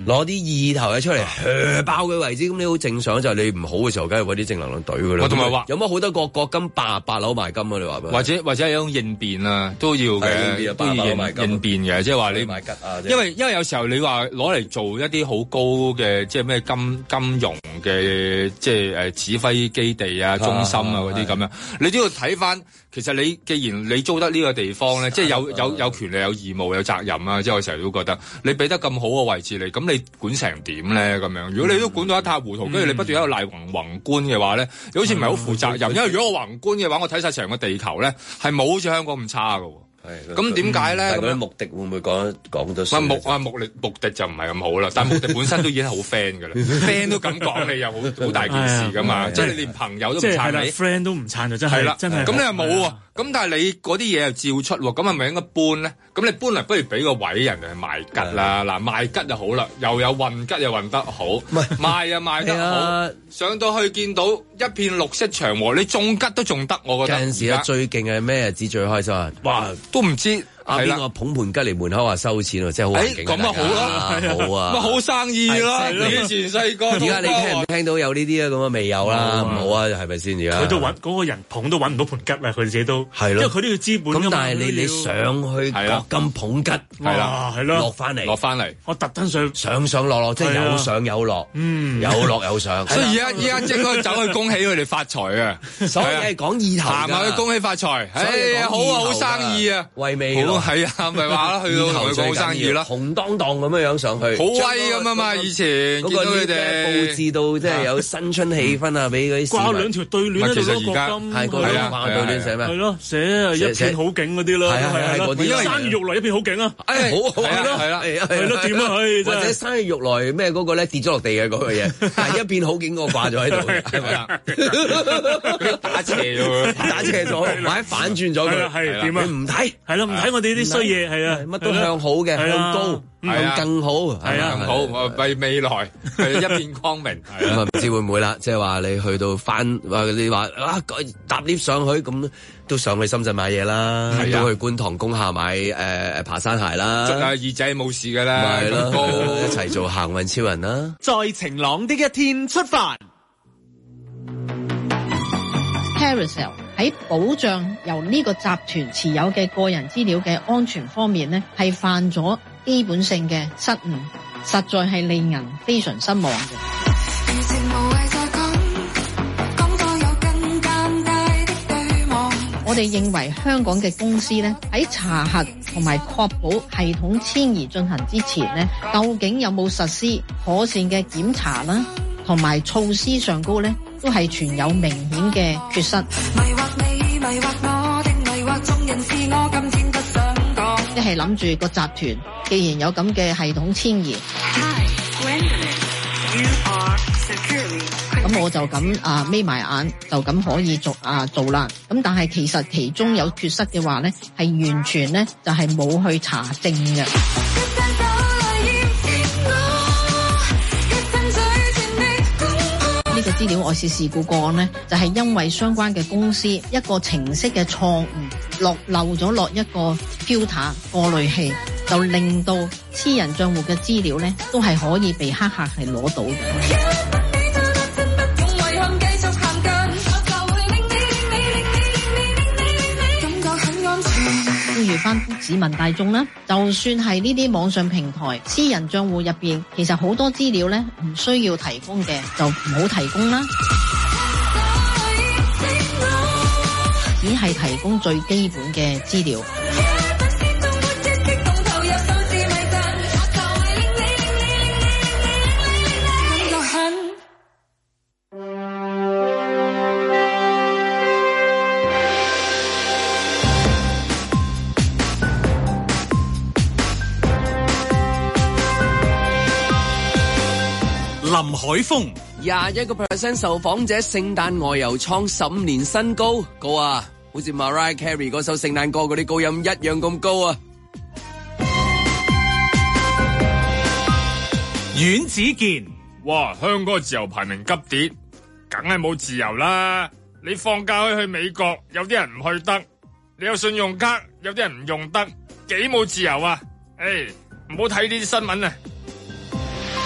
攞啲意頭嘅出嚟噓爆佢為止，咁你好正常就係你唔好嘅時候，梗係揾啲正能量隊㗎啦。 同埋話有乜好多個國金八八樓埋金啊？你話或者或者係一種應變啊，都要嘅，都要應應變嘅，即係話你買吉啊， 因為因為有時候你話攞嚟做一啲好高嘅，即係咩金金融嘅，即係誒指揮基地啊、中心啊嗰啲咁樣，你都要睇翻。其實你既然你租得呢個地方咧，即係有有有權利、有義務、有責任啊！即係我成日都覺得，你俾得咁好嘅位置你，咁你管成點咧？咁樣如果你都管到一塌糊塗，跟住、嗯、你不斷喺度賴宏宏觀嘅話咧，你好似唔係好負責任。嗯、因為如果我宏觀嘅話，我睇晒成個地球咧，係冇好似香港咁差㗎喎。係，咁點解咧？ 咁目的會唔會講講咗？ 目啊目力目的就唔係咁好啦，但係目的本身都已經係好 friend 㗎啦，friend 都咁講你又好好大件事㗎嘛，即係你連朋友都唔撐你 ，friend 都唔撐就真係啦，真係。 咁你又冇喎，咁但係你嗰啲嘢又照出喎，咁係咪應該搬咧？咁你搬嚟不如俾個位人哋去賣吉啦，嗱賣吉就好啦，又有運吉又運得好，賣又賣得好，上到去見到一片綠色祥和，你種吉都種得，我覺得。 有陣時咧最勁係咩日子最開心啊？哇！ 都唔知啊邊個捧盤吉嚟門口話收錢喎，真係好環境。 咁啊好啦，好啊，咪好生意啦。以前細個，而家你聽唔聽到有呢啲啊？咁啊未有啦，唔好啊，係咪先而家？ 佢都揾嗰個人捧都揾唔到盤吉啦，佢自己都係咯， 因為佢都要資本。 咁但係你你上去國金捧吉係啦， 係咯， 落翻嚟， 落翻嚟， 我特登上上上落落，即係有上有落，嗯，有落有上。 所以而家而家應該走去恭喜佢哋發財啊！ 所以係講意頭， 行埋去恭喜發財，誒好啊，好生意啊， 為未來係啊，咪話啦，去到同佢講生意啦， 紅當當咁樣樣上去， 好威咁啊嘛！以前見到佢哋佈置到即係有新春氣氛啊，俾嗰啲掛兩條對聯喺度咯，國金係個掛對聯寫咩？ 係咯，寫啊一片好景嗰啲咯，係啊係嗰啲，生意欲來一片好景啊！誒好係咯係啦係咯點啊？ 或者生意欲來咩嗰個咧跌咗落地嘅嗰個嘢，係一片好景我掛咗喺度，係咪啊？ 打斜咗， 打斜咗，或者反轉咗佢， 係點啊？ 唔睇， 係咯，唔睇我哋啲衰嘢，係啊， 乜都向好嘅，向高，向更好， 係啊，更好，為未來係一片光明。 咁啊，唔知會唔會啦？即係話你去到翻，話你話啊搭 lift 上去，咁都上去深圳買嘢啦，都去觀塘工廈買誒誒爬山鞋啦， 捉下耳仔冇事噶啦， 係咯，一齊做行運超人啦！ 在晴朗的一天出發。 Carousell 喺保障由呢個集團持有嘅個人資料嘅安全方面呢，係犯咗基本性嘅失誤，實在係令人非常失望嘅。我哋認為香港嘅公司呢，喺查核同埋確保系統遷移進行之前呢，究竟有冇實施可善嘅檢查啦，同埋措施上高呢，都係存有明顯嘅缺失。一係諗住個集團既然有咁嘅系統遷移，咁我就咁啊眯埋眼就咁可以做啊做啦。咁但係其實其中有缺失嘅話咧，係完全咧就係冇去查證嘅。呢個資料外泄事故個案呢，就係因為相關嘅公司一個程式嘅錯誤落漏咗落一個 filter 過濾器，就令到私人賬戶嘅資料呢都係可以被黑客係攞到嘅。呼籲翻市民大眾啦，就算係呢啲網上平台私人賬戶入邊，其實好多資料咧唔需要提供嘅，就唔好提供啦。只係提供最基本嘅資料。 林海峰， 廿一個 percent 受訪者聖誕外遊創十五年新高，高啊！好似 Mariah Carey 嗰首聖誕歌嗰啲高音一樣咁高啊！ 阮子健， 哇！香港自由排名急跌，梗係冇自由啦！你放假可以去美國，有啲人唔去得；你有信用卡，有啲人唔用得，幾冇自由啊！誒，唔好睇呢啲新聞啊！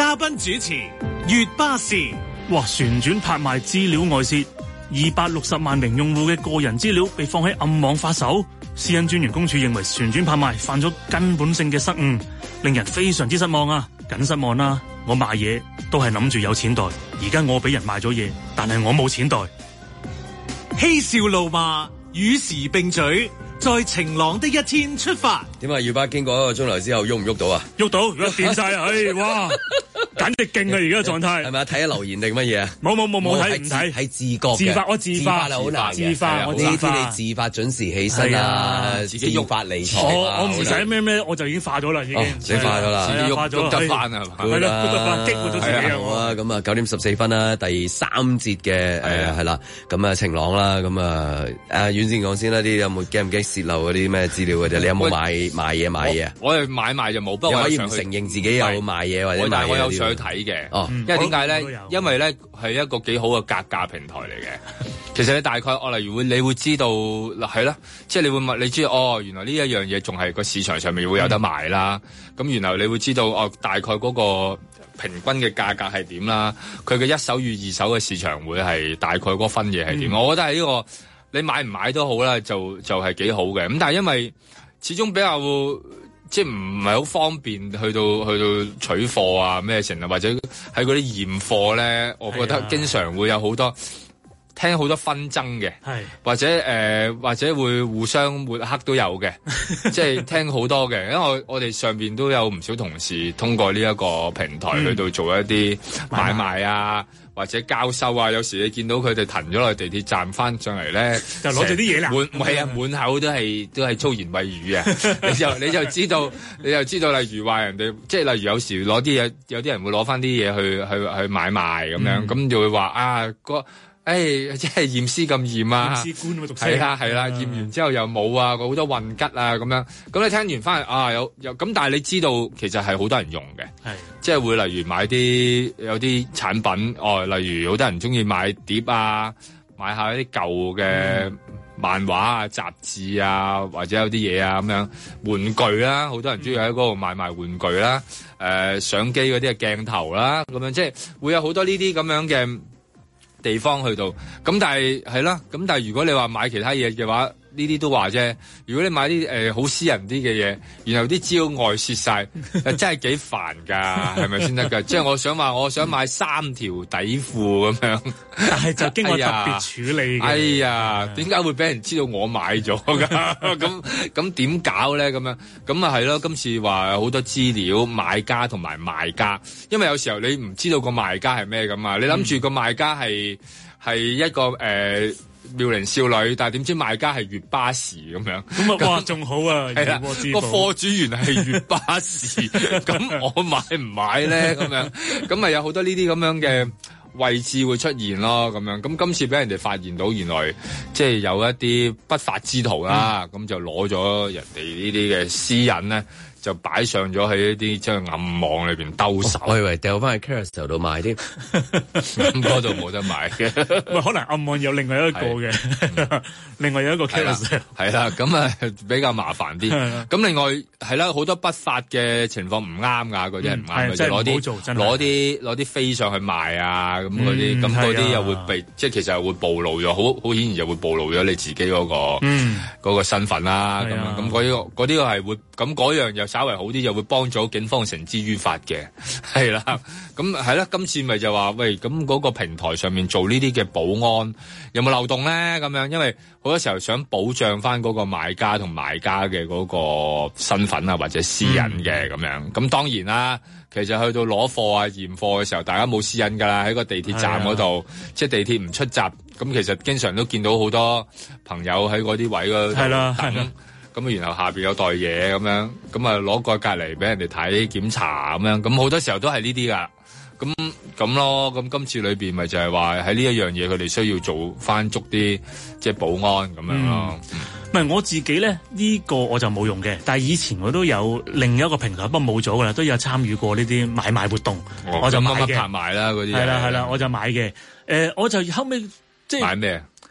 嘉賓主持粵巴士。 哇！旋轉拍賣資料外泄，二百六十萬名用戶嘅個人資料被放喺暗網發售。私隱專員公署認為旋轉拍賣犯咗根本性嘅失誤，令人非常之失望啊！緊失望啦！我賣嘢都係諗住有錢袋，而家我俾人賣咗嘢，但係我冇錢袋。 嬉笑怒罵與時並舉，在晴朗的一天出發。 點啊？要巴經過一個鐘頭之後喐唔喐到啊？ 喐到，而家變晒啊！唉，哇！簡直勁啊！而家狀態係咪啊？ 睇下留言定乜嘢啊？ 冇冇冇冇睇唔睇？ 係自覺自發，我自發好難自發，我自發。 你自發準時起身啊，自己喐發理財。 我我唔使咩咩，我就已經化咗啦，已經。 你化咗啦， 化咗得翻啊？ 係啦，得翻激活咗自己啊！咁啊，九點十四分啦，第三節嘅誒係啦，咁啊晴朗啦，咁啊誒遠先講先啦，啲有冇驚唔驚泄漏嗰啲咩資料嘅啫？你有冇買買嘢買嘢啊？ 我哋買賣就冇，不過可以唔承認自己有買嘢或者買嘢。 但係我有上去睇嘅。哦，因為點解咧？因為咧係一個幾好嘅格價平台嚟嘅。其實你大概我例如會，你會知道係啦，即係你會問，你知道哦，原來呢一樣嘢仲係個市場上面會有得賣啦。咁、嗯、然後你會知道哦，大概嗰個平均嘅價格係點啦。佢嘅一手與二手嘅市場會係大概嗰個分野係點。嗯、我覺得係呢、這個你買唔買都好啦，就就係、是、幾好嘅。咁但係因為始終比較。即係唔係好方便去到去到取貨啊咩成啊，或者喺嗰啲驗貨咧，我覺得經常會有好多聽好多紛爭嘅，或者誒、呃、或者會互相抹黑都有嘅，即係聽好多嘅。因為我我哋上邊都有唔少同事通過呢一個平台去到做一啲買賣啊。或者交收啊，有時你見到佢哋騰咗落地鐵站翻上嚟咧， 就攞住啲嘢啦。 滿係啊，滿口都係都係粗言穢語啊！你就你就知道，你就知道，例如話人哋，即係例如有時攞啲嘢，有啲人會攞翻啲嘢去去去買賣咁樣，咁、嗯、就會話啊個。誒，即係驗屍咁驗啊！ 驗屍官咁讀書係啦係啦，驗完之後又冇啊，好多混吉啊咁樣。咁你聽完翻嚟啊，有有咁，但係你知道其實係好多人用嘅，係即係會例如買啲有啲產品哦，例如好多人中意買碟啊，買下一啲舊嘅漫畫啊、雜誌啊，或者有啲嘢啊咁樣玩具啦，好多人中意喺嗰度買賣玩具啦，誒、呃、相機嗰啲嘅鏡頭啦，咁樣即係會有好多呢啲咁樣嘅地方去到，咁但係係啦，咁但係如果你話買其他嘢嘅話，呢啲都話啫。如果你買啲誒好私人啲嘅嘢，然後啲資料外泄晒，真係幾煩噶，係咪先得噶？即係我想話，我想買三條底褲咁樣， 但係就經過特別處理嘅。 哎呀，點解會俾人知道我買咗噶？咁咁點搞咧？咁樣咁啊係咯。今次話好多資料，買家同埋賣家，因為有時候你唔知道個賣家係咩噶嘛，你諗住個賣家係係一個誒。呃妙齡少女，但係點知賣家係粵巴士咁樣， 咁啊哇仲好啊， 係啦，個貨主原來係粵巴士，咁我買唔買咧？咁樣，咁咪有好多呢啲咁樣嘅位置會出現咯，咁樣，咁今次俾人哋發現到，原來即係有一啲不法之徒啦，咁、嗯、就攞咗人哋呢啲嘅私隱咧。就擺上咗喺一啲即係暗網裏邊兜售， 我以為掉翻去 Carousel 度賣添， 咁嗰度冇得賣嘅。 喂，可能暗網有另外一個嘅，嗯、另外有一個 Carousel 係啦，咁啊比較麻煩啲。咁另外係啦，好多不法嘅情況唔啱㗎，嗰啲係唔啱嘅，就攞啲攞啲攞啲飛上去賣啊，咁嗰啲，咁嗰啲又會被即係其實係會暴露咗，好好顯然就會暴露咗你自己嗰、嗰個嗰、嗯、個身份啦。咁樣咁嗰啲嗰啲係會咁嗰樣又。稍微好啲，就會幫咗警方繩之於法嘅，係啦，咁係啦。今次咪就話喂，咁嗰個平台上面做呢啲嘅保安有冇漏洞咧？咁樣，因為好多時候想保障翻嗰個買家同賣家嘅嗰個身份啊，或者私隱嘅咁樣。咁當然啦，其實去到攞貨啊、驗貨嘅時候，大家冇私隱噶啦，喺個地鐵站嗰度，即係地鐵唔出閘，咁其實經常都見到好多朋友喺嗰啲位嗰度等。咁然後下邊有袋嘢咁樣，咁啊攞個隔離俾人哋睇檢查咁樣，咁好多時候都係呢啲噶，咁咁咯，咁今次裏邊咪就係話喺呢一樣嘢，佢哋需要做翻足啲即係保安咁樣咯。 唔係、嗯、我自己咧，呢、呢個我就冇用嘅，但係以前我都有另一個平台，不過冇咗噶啦，都有參與過呢啲買賣活動， 哦、 我就買嘅。 拍賣啦嗰啲。 係啦係啦，我就買嘅。誒、呃，我就後尾即係買咩？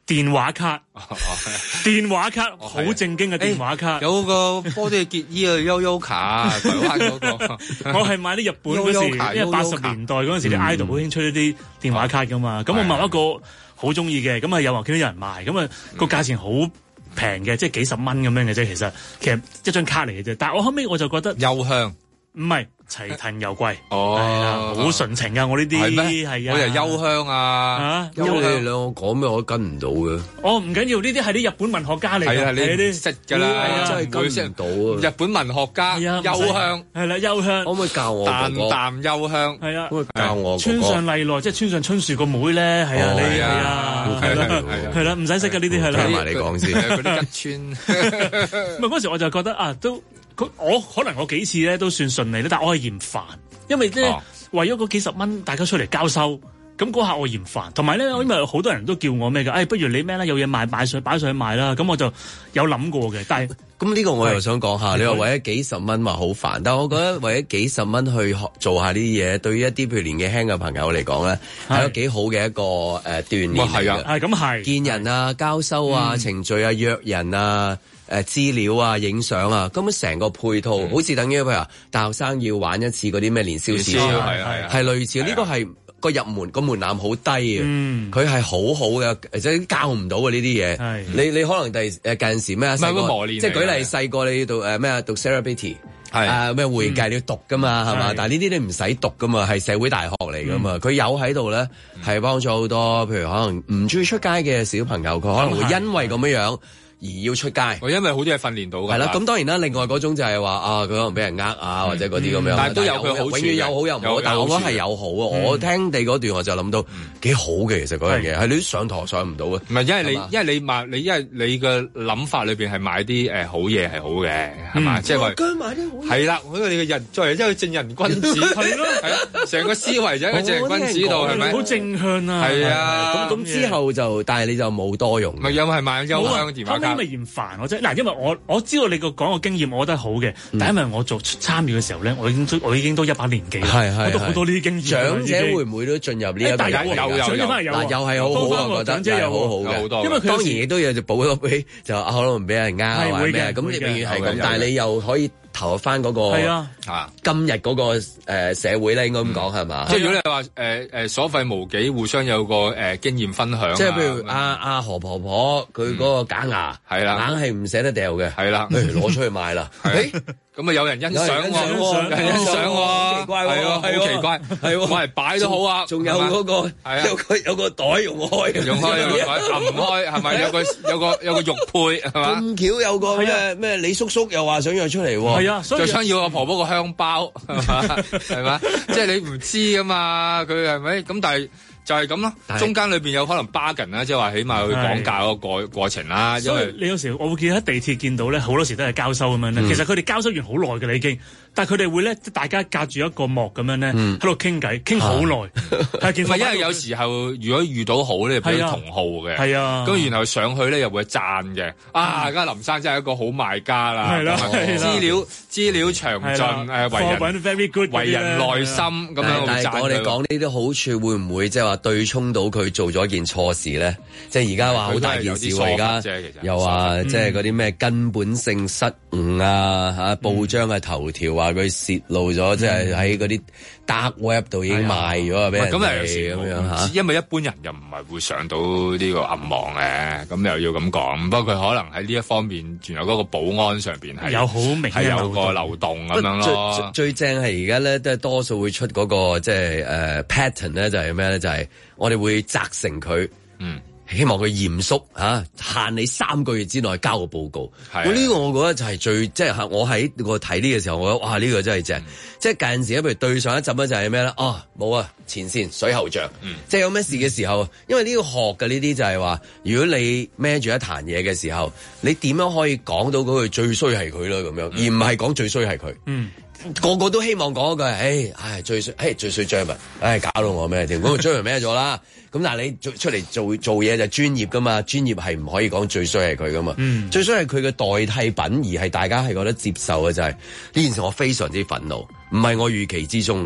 電話卡，電話卡好正經嘅電話卡， 有個波啲結衣啊，悠悠卡，台灣嗰個， 我係買啲日本嗰時，因為八十年代嗰陣時啲 idol 好興出呢啲電話卡噶嘛，咁我買一個好中意嘅，咁啊有話見到有人賣，咁啊個價錢好平嘅，即係幾十蚊咁樣嘅啫，其實其實一張卡嚟嘅啫，但係我後尾我就覺得幽香。 唔係齊藤又貴， 哦， 好純情啊！我呢啲係啊， 我又幽香啊， 幽香你哋兩個講咩我都跟唔到嘅。 哦，唔緊要，呢啲係啲日本文學家嚟嘅， 係啊，你啲識㗎啦， 真係跟唔到啊！ 日本文學家幽香係啦，幽香可唔可以教我？ 淡淡幽香係啊， 可唔可以教我？ 村上麗奈即係村上春樹個妹咧，係啊，你係啊，係啦，係啦，唔使識㗎呢啲係啦。 聽埋你講先， 嗰啲吉村。 唔係嗰時我就覺得啊，都。我可能我幾次咧都算順利咧，但我係嫌煩，因為咧、哦、為咗嗰幾十蚊大家出嚟交收，咁嗰下我嫌煩，同埋咧因為好多人都叫我咩嘅，誒、哎、不如你咩啦，有嘢賣擺上擺上去賣啦，咁我就有諗過嘅，但係咁呢個我又想講下，你話為咗幾十蚊話好煩，但係我覺得為咗幾十蚊去學做下呢啲嘢，對於一啲譬如年紀輕嘅朋友嚟講咧，係個幾好嘅一個誒鍛鍊嚟嘅， 係咁係見人啊、交收啊、嗯、程序啊、約人啊。誒資料啊、影相啊，根本成個配套，嗯、好似等於譬如話大學生要玩一次嗰啲咩年宵市場，係係係類似。呢個係個入門個門檻好低嘅，佢係好好嘅，即係教唔到嘅呢啲嘢。你你可能第誒近時咩啊？細個即係舉例細個你讀誒咩啊？讀 Celebrity 係啊咩會計你要讀噶嘛係嘛？但係呢啲你唔使讀噶嘛，係社會大學嚟噶嘛。佢有喺度咧係幫咗好多，譬如可能唔中意出街嘅小朋友，佢可能會因為咁樣樣。而要出街， 我因為好多嘢訓練到㗎。 係啦，咁當然啦，另外嗰種就係話啊，佢可能俾人呃啊，或者嗰啲咁樣。 但係都有佢好處， 永遠有好有唔好。但係我覺得係有好啊！我聽你嗰段我就諗到幾好嘅，其實嗰樣嘢係你上堂上唔到嘅。 唔係，因為你因為你買你因為你嘅諗法裏邊係買啲誒好嘢係好嘅，係嘛？即係話買啲好嘢。係啦，因為你嘅人作為一個正人君子，係咯，係啊，成個思維就喺個正人君子度，係咪？ 好正向啊！ 係啊， 咁咁之後就，但係你就冇多用。 咪又係買幽香電話卡。 因為嫌煩我啫，嗱，因為我我知道你個講個經驗，我覺得好嘅。但係因為我做參與嘅時候咧，我已經都我已經都一把年紀啦，我都好多呢啲經驗。 長者會唔會都進入呢一個？ 有有有，長者翻嚟有， 又係好好啊！我覺得長者又好好嘅，因為當然亦都有就補咗俾，就可能唔俾人呃或者咩咁，你永遠係咁，但係你又可以投入翻嗰個係啊今日嗰個誒社會咧，應該咁講係嘛？ 即係如果你話誒誒所費無幾，互相有個誒經驗分享。 即係譬如阿阿何婆婆佢嗰個假牙係啦，硬係唔捨得掉嘅，係啦，攞出去賣啦。咁啊有人欣賞喎，有人欣賞喎，奇怪喎，係喎，好奇怪，係喎，買嚟擺都好啊。仲有嗰個有個有個袋用開，用開有個袋撳唔開，係咪有個有個有個玉佩係嘛？咁巧有個咩咩李叔叔又話想約出嚟喎，係啊，就想要阿婆婆個香包係嘛？係嘛？即係你唔知噶嘛，佢係咪？咁但係。就係咁咯，中間裏邊有可能 bargain 啦，即係話起碼去講價嗰個過過程啦。因為你有時我會見喺地鐵見到咧，好多時都係交收咁樣咧。嗯、其實佢哋交收完好耐嘅啦已經，但係佢哋會咧，大家隔住一個幕咁樣咧，喺度傾偈，傾好耐。係見，因為有時候如果遇到好咧，俾同號嘅，係啊，咁然後上去咧又會讚嘅。啊，而家林生真係一個好賣家啦，係啦，資料資料詳盡，誒為人 very good，為人耐心咁樣。 但係我哋講呢啲好處會唔會即係話對沖到佢做咗一件錯事咧？即係而家話好大件事喎，而家又話即係嗰啲咩根本性失誤啊嚇，報章嘅頭條話佢泄露咗，即係喺嗰啲 dark web 度已經賣咗啊，俾人哋咁樣嚇。 因為一般人又唔係會上到呢個暗網嘅，咁又要咁講。不過佢可能喺呢一方面，仲有嗰個保安上邊係有好明顯係有個漏洞咁樣咯。 最正係而家咧，都係多數會出嗰個即係誒 pattern 咧，就係咩咧？就係我哋會責成佢，嗯，希望佢嚴肅嚇，限你三個月之內交個報告。我呢個我覺得就係最即係我喺個睇呢個時候，我覺得哇呢個真係正。即係近陣時，譬如對上一集咧就係咩咧？哦，冇啊，前線水喉匠，即係有咩事嘅時候，因為呢個學嘅呢啲就係話，如果你孭住一壇嘢嘅時候，你點樣可以講到嗰句最衰係佢咯咁樣，而唔係講最衰係佢。嗯。個個都希望講一句，唉，唉，最衰，唉，最衰張文，唉，搞到我咩添？嗰個張文咩咗啦？咁但係你做出嚟做做嘢就專業噶嘛？專業係唔可以講最衰係佢噶嘛？嗯、最衰係佢嘅代替品，而係大家係覺得接受嘅就係、是、呢件事，我非常之憤怒，唔係我預期之中嘅。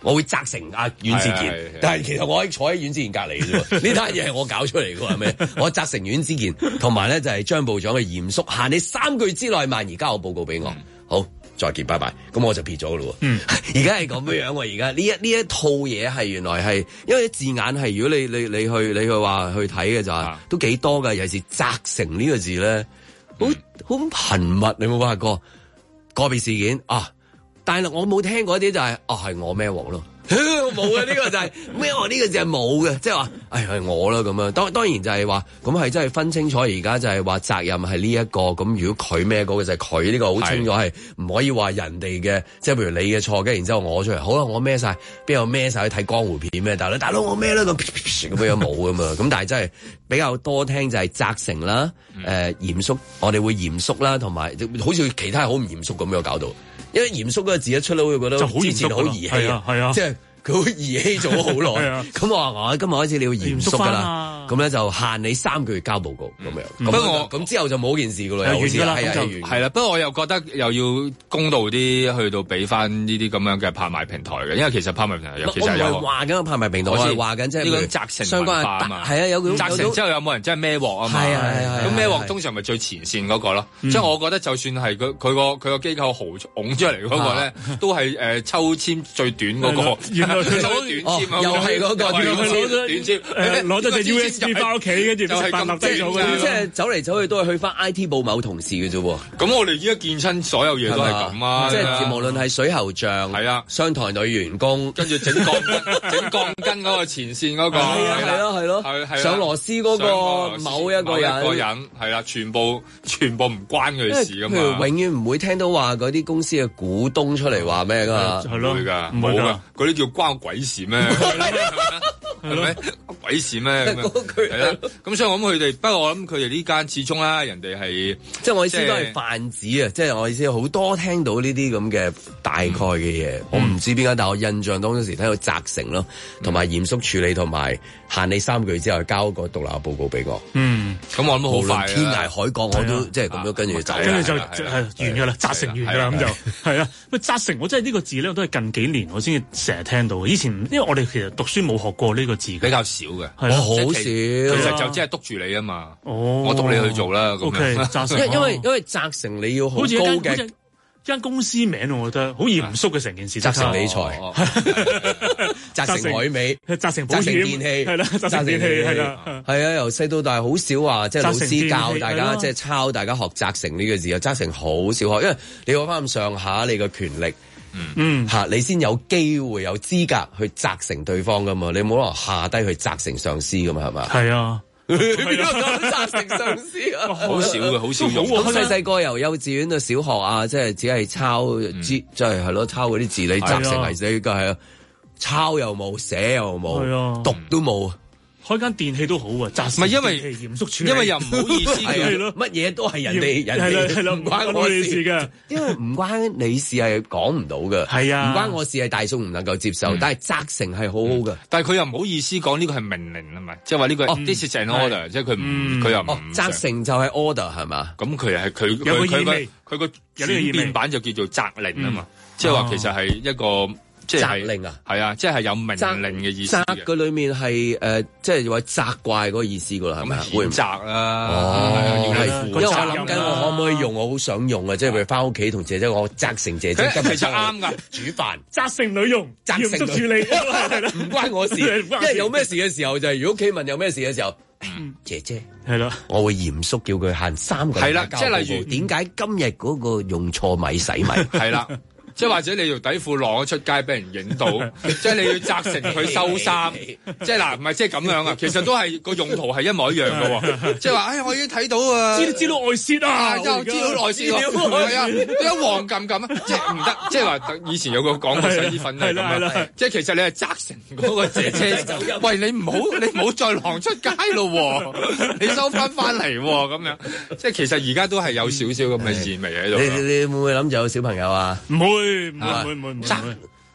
我會責成阿阮志健，但係其實我喺坐喺阮志健隔離嘅啫。呢單嘢係我搞出嚟嘅係咪？我責成阮志健，同埋咧就係張部長嘅嚴肅，限你三個月之內萬兒交個報告俾我。好，再見，拜拜。咁我就撇咗咯。嗯，而家係咁樣樣喎。而家呢一呢一套嘢係原來係，因為字眼係如果你你你去你去話去睇嘅就係、是、都幾多㗎。尤其是責成呢個字咧，好好頻密。你有冇發覺個別事件啊？但係我冇聽過一啲就係、是，哦係我孭鑊咯，冇啊！呢、這個就係孭鑊呢個字係冇嘅，即係話，唉係我啦咁樣。當當然就係話，咁係真係分清楚。而家就係話責任係呢一個，咁如果佢孭嗰個就係佢呢個好清楚，係唔可以話人哋嘅，即係譬如你嘅錯嘅，然之後我出嚟，好啦，我孭晒，邊有孭晒去睇江湖片咩？大佬，大佬我孭啦咁，咁樣冇噶嘛。咁但係真係比較多聽就係責成啦，誒、呃、嚴肅，我哋會嚴肅啦，同埋好似其他好唔嚴肅咁樣搞到。因為嚴肅嗰個字一出嚟，會覺得之前好兒戲，係啊，係啊，即係佢好兒戲做咗好耐。咁我話我今日開始你要嚴肅噶啦，咁咧就限你三個月交報告咁樣。不過咁之後就冇件事噶咯，又好似係啊， 係啦。不過我又覺得又要公道啲，去到俾翻呢啲咁樣嘅拍賣平台嘅，因為其實拍賣平台其實有話緊拍賣平台，我係話緊即係呢個責成相關啊嘛。係啊，有責成之後有冇人真係孭鑊啊嘛？係啊係啊。咁孭鑊通常咪最前線嗰個咯。即係我覺得就算係佢佢個佢個機構豪拱出嚟嗰個咧，都係誒抽籤最短嗰個。原來佢攞短籤， 又係嗰個短籤， 短籤誒攞咗隻 U S B 翻屋企，跟住就係咁低咗嘅。 即係走嚟走去都係去翻 I T 部某同事嘅啫喎。 咁我哋依家見親所有嘢都係咁啊！ 即係無論係水喉匠， 係啊， 商台女員工， 跟住整鋼筋、整鋼筋嗰個前線嗰個， 係啊係咯係咯，係係上螺絲嗰個某一個人， 個人係啦，全部全部唔關佢事噶嘛。 永遠唔會聽到話嗰啲公司嘅股東出嚟話咩噶嘛， 係咯，唔會噶，冇噶，嗰啲叫關鬼事咩？係咪鬼事咩？係啦，咁所以我諗佢哋，不過我諗佢哋呢間始終啦，人哋係即係我意思都係泛指啊！即係我意思好多聽到呢啲咁嘅大概嘅嘢，我唔知邊間，但我印象當中時聽到責成咯，同埋嚴肅處理，同埋限你三個月之後交個獨立報告俾我。 嗯，咁我諗好快， 天涯海角我都即係咁樣跟住走， 跟住就係完噶啦，責成完噶啦咁就係啊！喂，責成我真係呢個字咧，我都係近幾年我先至成日聽到。以前因為我哋其實讀書冇學過呢個字， 比較少嘅， 我好少， 其實就只係督住你啊嘛。哦，我督你去做啦。 O K，責成， 因因為因為責成你要好高嘅。 間公司名我覺得好嚴肅嘅成件事， 責成理財，責成海味， 責成保險， 電器係啦，責成電器係啦， 係啊，由細到大好少話，即係老師教大家即係抄大家學責成呢個字啊，責成好少學，因為你攞翻咁上下你嘅權力，嗯吓，你先有機會有資格去責成對方噶嘛，你冇可能下低去責成上司噶嘛，係嘛？ 係啊。 邊個講責成上司啊？ 好少嘅，好少用。 咁細細個由幼稚園到小學啊，即係只係抄字，即係係咯，抄嗰啲字，你責成係死噶，係啊，抄又冇，寫又冇，讀都冇。 開間電器都好啊，責成。 唔係因為嚴肅處理， 因為又唔好意思係咯，乜嘢都係人哋人哋係咯，唔關我哋事嘅。 因為唔關你事係講唔到嘅，係啊，唔關我事係大眾唔能夠接受，但係責成係好好嘅。 但係佢又唔好意思講呢個係命令啊嘛，即係話呢個 this is an order，即係佢唔佢又唔責成就係 order 係嘛？ 咁佢係佢佢佢個佢個轉變版就叫做責令啊嘛，即係話其實係一個。 責令啊， 係啊，即係有命令嘅意思。 責嘅裏面係誒，即係話責怪嗰個意思噶啦，係咪？ 會責啊， 哦，因為我諗緊我可唔可以用，我好想用啊，即係譬如翻屋企同姐姐我責成姐姐今日其實啱噶， 煮飯責成女傭， 責成處理， 唔關我事，因為有咩事嘅時候就係如果屋企問有咩事嘅時候，姐姐係咯， 我會嚴肅叫佢限三個係啦，即係例如點解今日嗰個用錯米洗米係啦。即係或者你條底褲晾咗出街俾人影到，即係你要責成佢收衫，即係嗱，唔係即係咁樣啊，其實都係個用途係一模一樣嘅喎，即係話，哎，我已經睇到啊， 知知道外泄啊， 又知道內泄喎，係啊，點解黃咁咁啊？即係唔得，即係話以前有個講過洗衣粉係咁啊，即係其實你係責成嗰個姐姐，喂，你唔好你唔好再晾出街咯，你收翻翻嚟咁樣，即係其實而家都係有少少咁嘅意味喺度。 你你會唔會諗住有小朋友啊？ 唔會。唔會唔會唔會，責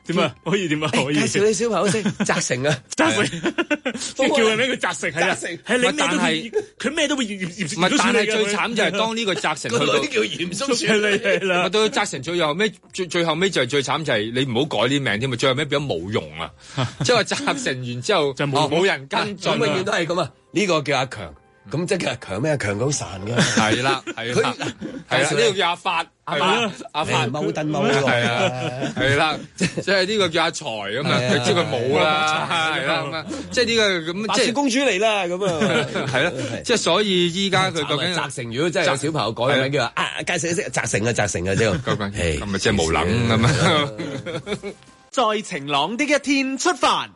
點啊？可以點啊？可以。 介紹你小朋友識責成啊， 責成，即係叫佢咩？佢責成係啊，係你咩都係佢咩都會嚴嚴肅。 唔係，但係最慘就係當呢個責成去到叫嚴肅處理係啦。 到責成最後尾最最後尾就係最慘就係你唔好改啲名添啊！最後尾變咗冇用啊！即係話責成完之後就冇冇人跟進， 永遠都係咁啊！呢個叫阿強。咁即係強咩？強好散嘅， 係啦，係啦，係啦，呢個叫阿發，係嘛？阿發踎燈踎喎， 係啊，係啦，即係呢個叫阿財咁啊，佢知佢冇啦，係啦咁啊，即係呢個咁，即係公主嚟啦咁啊，係啦，即係所以依家佢究竟責成，如果真係有小朋友改嘅名叫啊，介紹識責成啊，責成啊，即係究竟咁咪即係無能咁啊？ 在晴朗的一天出發。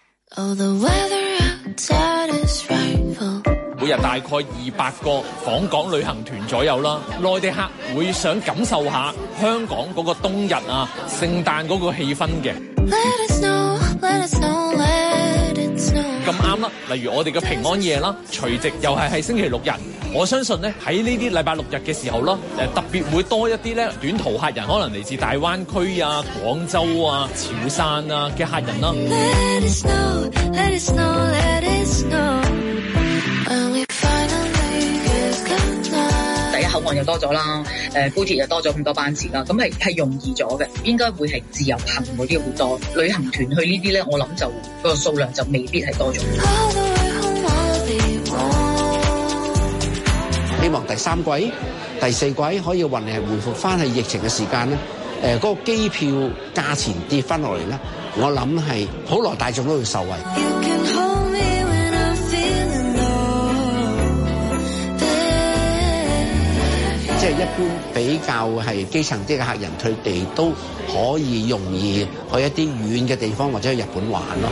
每日大概二百個訪港旅行團左右啦，內地客會想感受下香港嗰個冬日啊、聖誕嗰個氣氛嘅。咁啱啦，例如我哋嘅平安夜啦，除夕又係係星期六日，我相信咧喺呢啲禮拜六日嘅時候啦，誒特別會多一啲咧短途客人，可能嚟自大灣區啊、廣州啊、潮汕啊嘅客人啦。Let it snow, let it snow, let it snow. 第一口岸又多咗啦，誒高鐵又多咗咁多班次啦，咁係係容易咗嘅，應該會係自由行嗰啲會多，旅行團去呢啲咧，我諗就個數量就未必係多咗。 希望第三季、第四季可以運嚟係回復翻係疫情嘅時間咧，誒嗰個機票價錢跌翻落嚟咧，我諗係普羅大眾都會受惠。即係一般比較係基層啲嘅客人，佢哋都可以容易去一啲遠嘅地方或者去日本玩咯。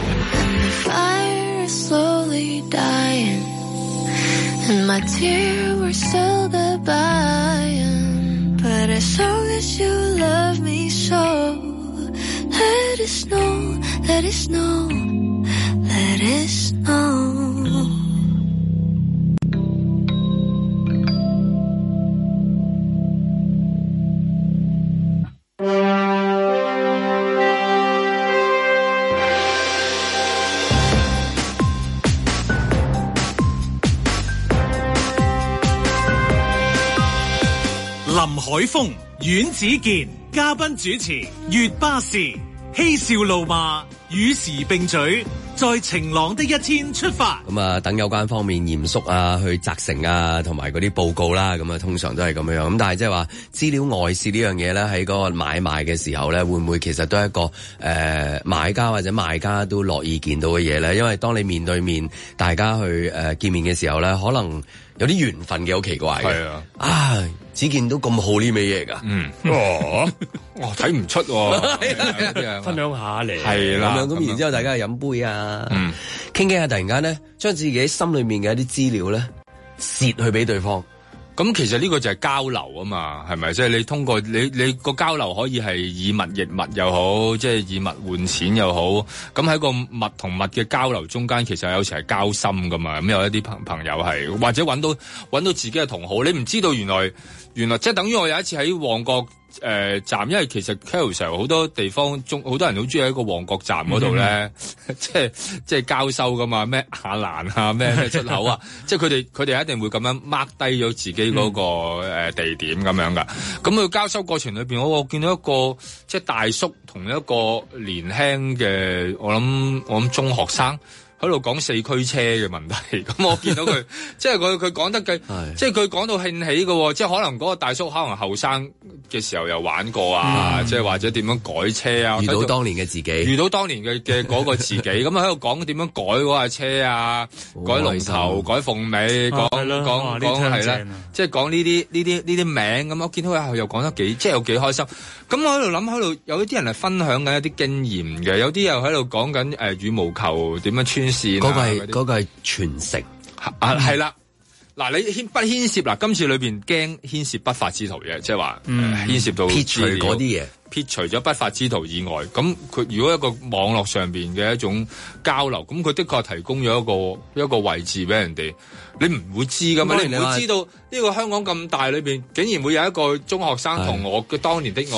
林海峰、阮子健嘉賓主持，粵巴士嬉笑怒罵，與時並舉，在晴朗的一天出發。 咁啊，等有關方面嚴肅啊，去責成啊，同埋嗰啲報告啦，咁啊，通常都係咁樣。咁但係即係話資料外泄呢樣嘢咧，喺嗰個買賣嘅時候咧，會唔會其實都係一個誒、呃、買家或者賣家都樂意見到嘅嘢咧？因為當你面對面大家去誒、呃、見面嘅時候咧，可能有啲緣分嘅，好奇怪嘅。係啊，啊，只見到咁好呢味嘢㗎。嗯， 哦，我睇唔出喎。 分享下嚟。 係啦， 咁樣咁，然之後大家飲杯啊，嗯，傾傾下，突然間咧，將自己心裏面嘅一啲資料咧，泄去俾對方。 咁其實呢個就係交流啊嘛，係咪？即係你通過你你個交流可以係以物易物又好，即係以物換錢又好。咁喺個物同物嘅交流中間，其實有時係交心噶嘛。咁有一啲朋朋友係或者揾到揾到自己嘅同好，你唔知道原來原來即係等於我有一次喺旺角誒、呃、站，因為其實 Carousel 好多地方中好多人好中意喺個旺角站嗰度咧，即係即係交收噶嘛，咩亞蘭啊，咩咩出口啊，即係佢哋佢哋一定會咁樣 mark 低咗自己嗰、那個誒、嗯呃、地點咁樣噶。咁佢交收過程裏邊，我我見到一個即係大叔同一個年輕嘅，我諗我諗中學生。喺度講四驅車嘅問題，咁我見到佢，即係佢佢講得嘅，即係佢講到興起嘅，即係可能嗰個大叔可能後生嘅時候又玩過啊，嗯、即係或者點樣改車啊， 遇到當年嘅自己， 遇到當年嘅嘅嗰個自己，咁喺度講點樣改嗰架車啊，改龍頭、改鳳尾，講講講係啦，即係講呢啲呢啲呢啲名咁，我見到佢又講得幾，即係有幾開心。咁我喺度諗，喺度有啲人係分享緊一啲經驗嘅，有啲又喺度講緊誒羽毛球點樣穿線。 嗰個係嗰個係傳承啊，係啦。嗱，你牽不牽涉嗱？今次裏邊驚牽涉不法之徒嘅，即係話牽涉到撇除嗰啲嘢， 撇除咗不法之徒以外，咁佢如果一個網絡上邊嘅一種交流，咁佢的確提供咗一個一個位置俾人哋，你唔會知噶嘛？你唔會知道呢個香港咁大裏邊，竟然會有一個中學生同我嘅當年的我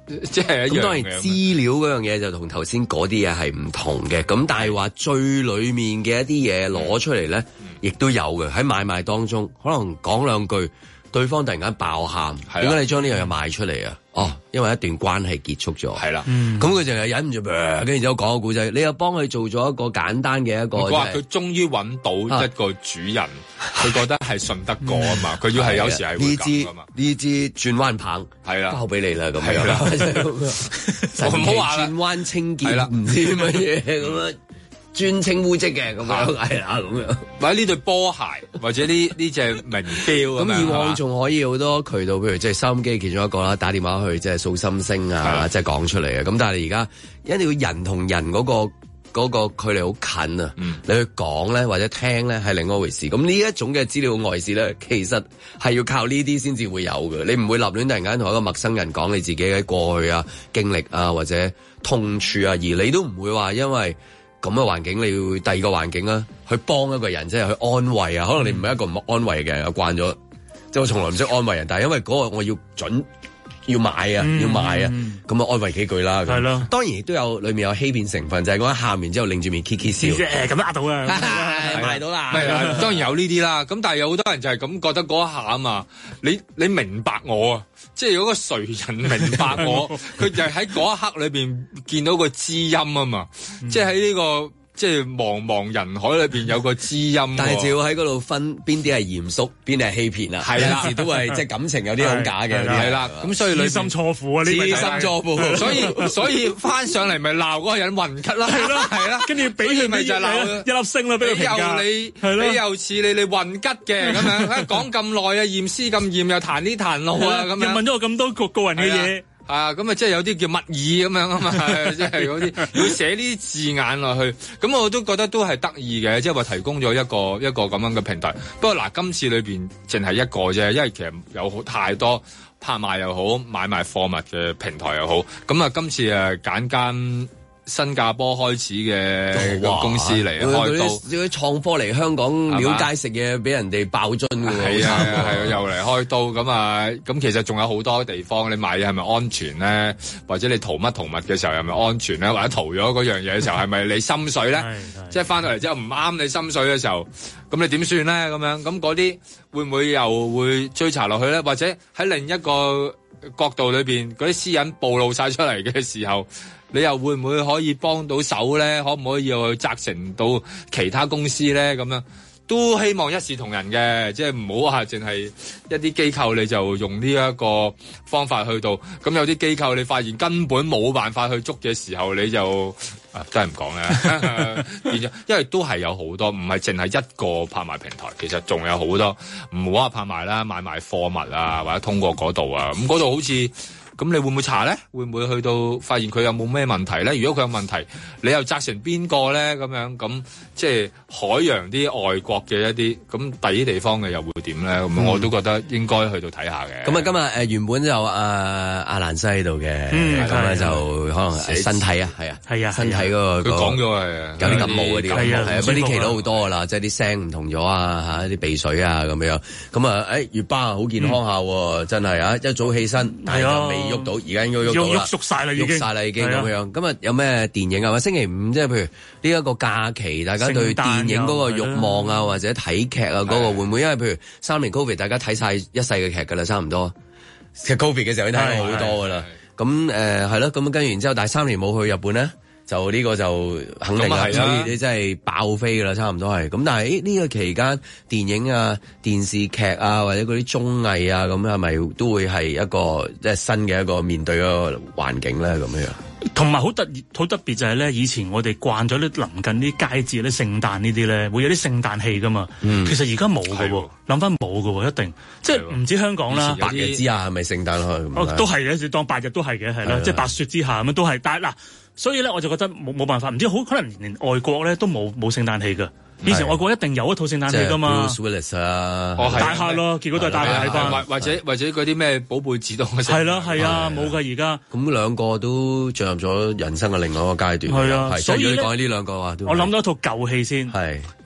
即係一樣嘅。 咁當然資料嗰樣嘢就同頭先嗰啲嘢係唔同嘅。咁但係話最裡面嘅一啲嘢攞出嚟咧，亦、嗯、都有嘅。喺買賣當中，可能講兩句，對方突然間爆喊，點解你將呢樣嘢賣出嚟啊？哦，因為一段關係結束咗，係啦，咁佢就係忍唔住，跟住之後講個故仔，你又幫佢做咗一個簡單嘅一個， 佢話佢終於揾到一個主人，佢、啊、覺得係信得過啊嘛，佢、嗯、要係有時係會咁噶嘛， 呢支轉彎棒係啦，交俾你啦咁樣，唔好話轉彎清潔唔知乜嘢咁樣。專稱污跡嘅咁樣係啦，咁樣或者呢對波鞋，或者呢呢隻名錶咁。以往仲可以好多渠道，譬如即係收音機其中一個啦，打電話去即係訴心聲啊，即係講出嚟嘅。咁但係而家一定要人同人嗰個嗰個距離好近啊，嗯、你去講咧或者聽咧係另外一回事。咁呢一種嘅資料外泄咧，其實係要靠呢啲先至會有嘅。你唔會立亂突然間同一個陌生人講你自己嘅過去啊、經歷啊或者痛處啊，而你都唔會話因為咁嘅環境，你要第二個環境啦，去幫一個人，即係去安慰啊。可能你唔係一個唔安慰嘅人，我慣咗，即係我從來唔識安慰人。但係因為嗰個我要準要買啊，嗯、要買啊，咁啊安慰幾句啦。係咯，當然亦都有裏面有欺騙成分，就係嗰一喊完之後，擰住面 K K 笑，咁呃到啊，買到啦。係啊， 當然有呢啲啦。咁但係有好多人就係咁覺得嗰一下啊嘛，你你明白我啊，即係如果個誰人明白我，佢就喺嗰一刻裏邊見到個知音啊嘛，嗯、即係喺呢個。即係茫茫人海裏邊有個知音， 但係就要喺嗰度分邊啲係嚴肅，邊啲係欺騙啊！係有時都係即係感情有啲好假嘅， 係啦。咁所以你知心錯付啊！呢啲知心錯付， 所以所以翻上嚟咪鬧嗰個人暈咳啦，係咯係啦， 跟住俾佢咪就鬧一粒星啦，俾佢評價你，係咯，你又似你你暈咳嘅咁樣，講咁耐啊，驗屍咁驗又彈呢彈路啊，咁樣又問咗我咁多個個人嘅嘢。 啊，咁啊，即係有啲叫密語咁樣啊嘛，即係嗰啲要寫呢啲字眼落去，咁我都覺得都係得意嘅，即係話提供咗一個一個咁樣嘅平台。不過嗱，今次裏邊淨係一個啫，因為其實有好太多拍賣又好，買賣貨物嘅平台又好，咁啊，今次誒揀間新加坡開始嘅個公司嚟開刀， 啲創科嚟香港廟街食嘢，俾人哋爆樽㗎喎。 係啊係啊，又嚟開刀咁啊！咁其實仲有好多地方，你買嘢係咪安全咧？或者你淘乜淘物嘅時候係咪安全咧？或者淘咗嗰樣嘢嘅時候係咪你心水咧？即係翻到嚟之後唔啱你心水嘅時候，咁你點算咧？咁樣咁嗰啲會唔會又會追查落去咧？或者喺另一個角度裏邊，嗰啲私隱暴露晒出嚟嘅時候，你又會唔會可以幫到手咧？可唔可以去責成到其他公司咧？咁樣都希望一視同仁嘅，即係唔好話淨係一啲機構你就用呢一個方法去到，咁有啲機構你發現根本冇辦法去捉嘅時候，你就啊真係唔講啦，變咗，因為都係有好多，唔係淨係一個拍賣平台，其實仲有好多，唔好話拍賣啦，買賣貨物啊，或者通過嗰度啊，咁嗰度好似。咁你會唔會查咧？會唔會去到發現佢有冇咩問題咧？如果佢有問題，你又責成邊個咧？咁樣咁即係海洋啲外國嘅一啲，咁第啲地方嘅又會點咧？咁、嗯、我都覺得應該去到睇下嘅。 咁啊，今日誒、呃、原本就阿阿蘭西喺度嘅，咁啊就可能身體啊，係啊，係啊，身體嗰、嗰個佢講咗係有啲感冒嗰啲，係啊，不過呢期都好多噶啦，即係啲聲唔同咗啊，嚇啲鼻水啊咁樣。咁啊，誒月巴好健康下喎，真係啊，一早起身，但係就未喐到，而家應該喐到啦， 喐熟晒啦，已經喐晒啦，已經咁樣。咁啊，有咩電影啊？或星期五即係譬如呢一個假期，大家對電影嗰個慾望啊，或者睇劇啊嗰個會唔會？因為譬如三年 Covid，大家睇晒一世嘅劇㗎啦，差唔多。其實 Covid 嘅時候已經睇過好多㗎啦。咁誒係咯，咁跟住然之後，但係三年冇去日本咧。就呢個就肯定啦，所以你真係爆飛噶啦，差唔多係。咁但係呢個期間，電影啊、電視劇啊，或者嗰啲綜藝啊，咁係咪都會係一個即係新嘅一個面對嗰個環境咧？咁樣。 同埋好特好特別就係咧，以前我哋慣咗啲臨近啲佳節咧，聖誕呢啲咧，會有啲聖誕戲噶嘛。嗯、其實而家冇㗎喎，諗翻冇㗎喎，一定。即係唔止香港啦， 白日之下係咪聖誕去？ 哦，都係嘅，當白日都係嘅，係啦，即係白雪之下咁樣都係。但係嗱。所以咧，我就覺得冇冇辦法，唔知好可能連外國咧都冇冇聖誕戲㗎。以前外國一定有一套聖誕戲㗎嘛。 Bruce Willis 啊， 哦係大客咯，結果都係大客喺翻。 或或者或者嗰啲咩寶貝自動嘅。 係啦係啊，冇㗎而家。 咁兩個都進入咗人生嘅另外一個階段。 係啊，所以你講起呢兩個話， 我諗到一套舊戲先。 係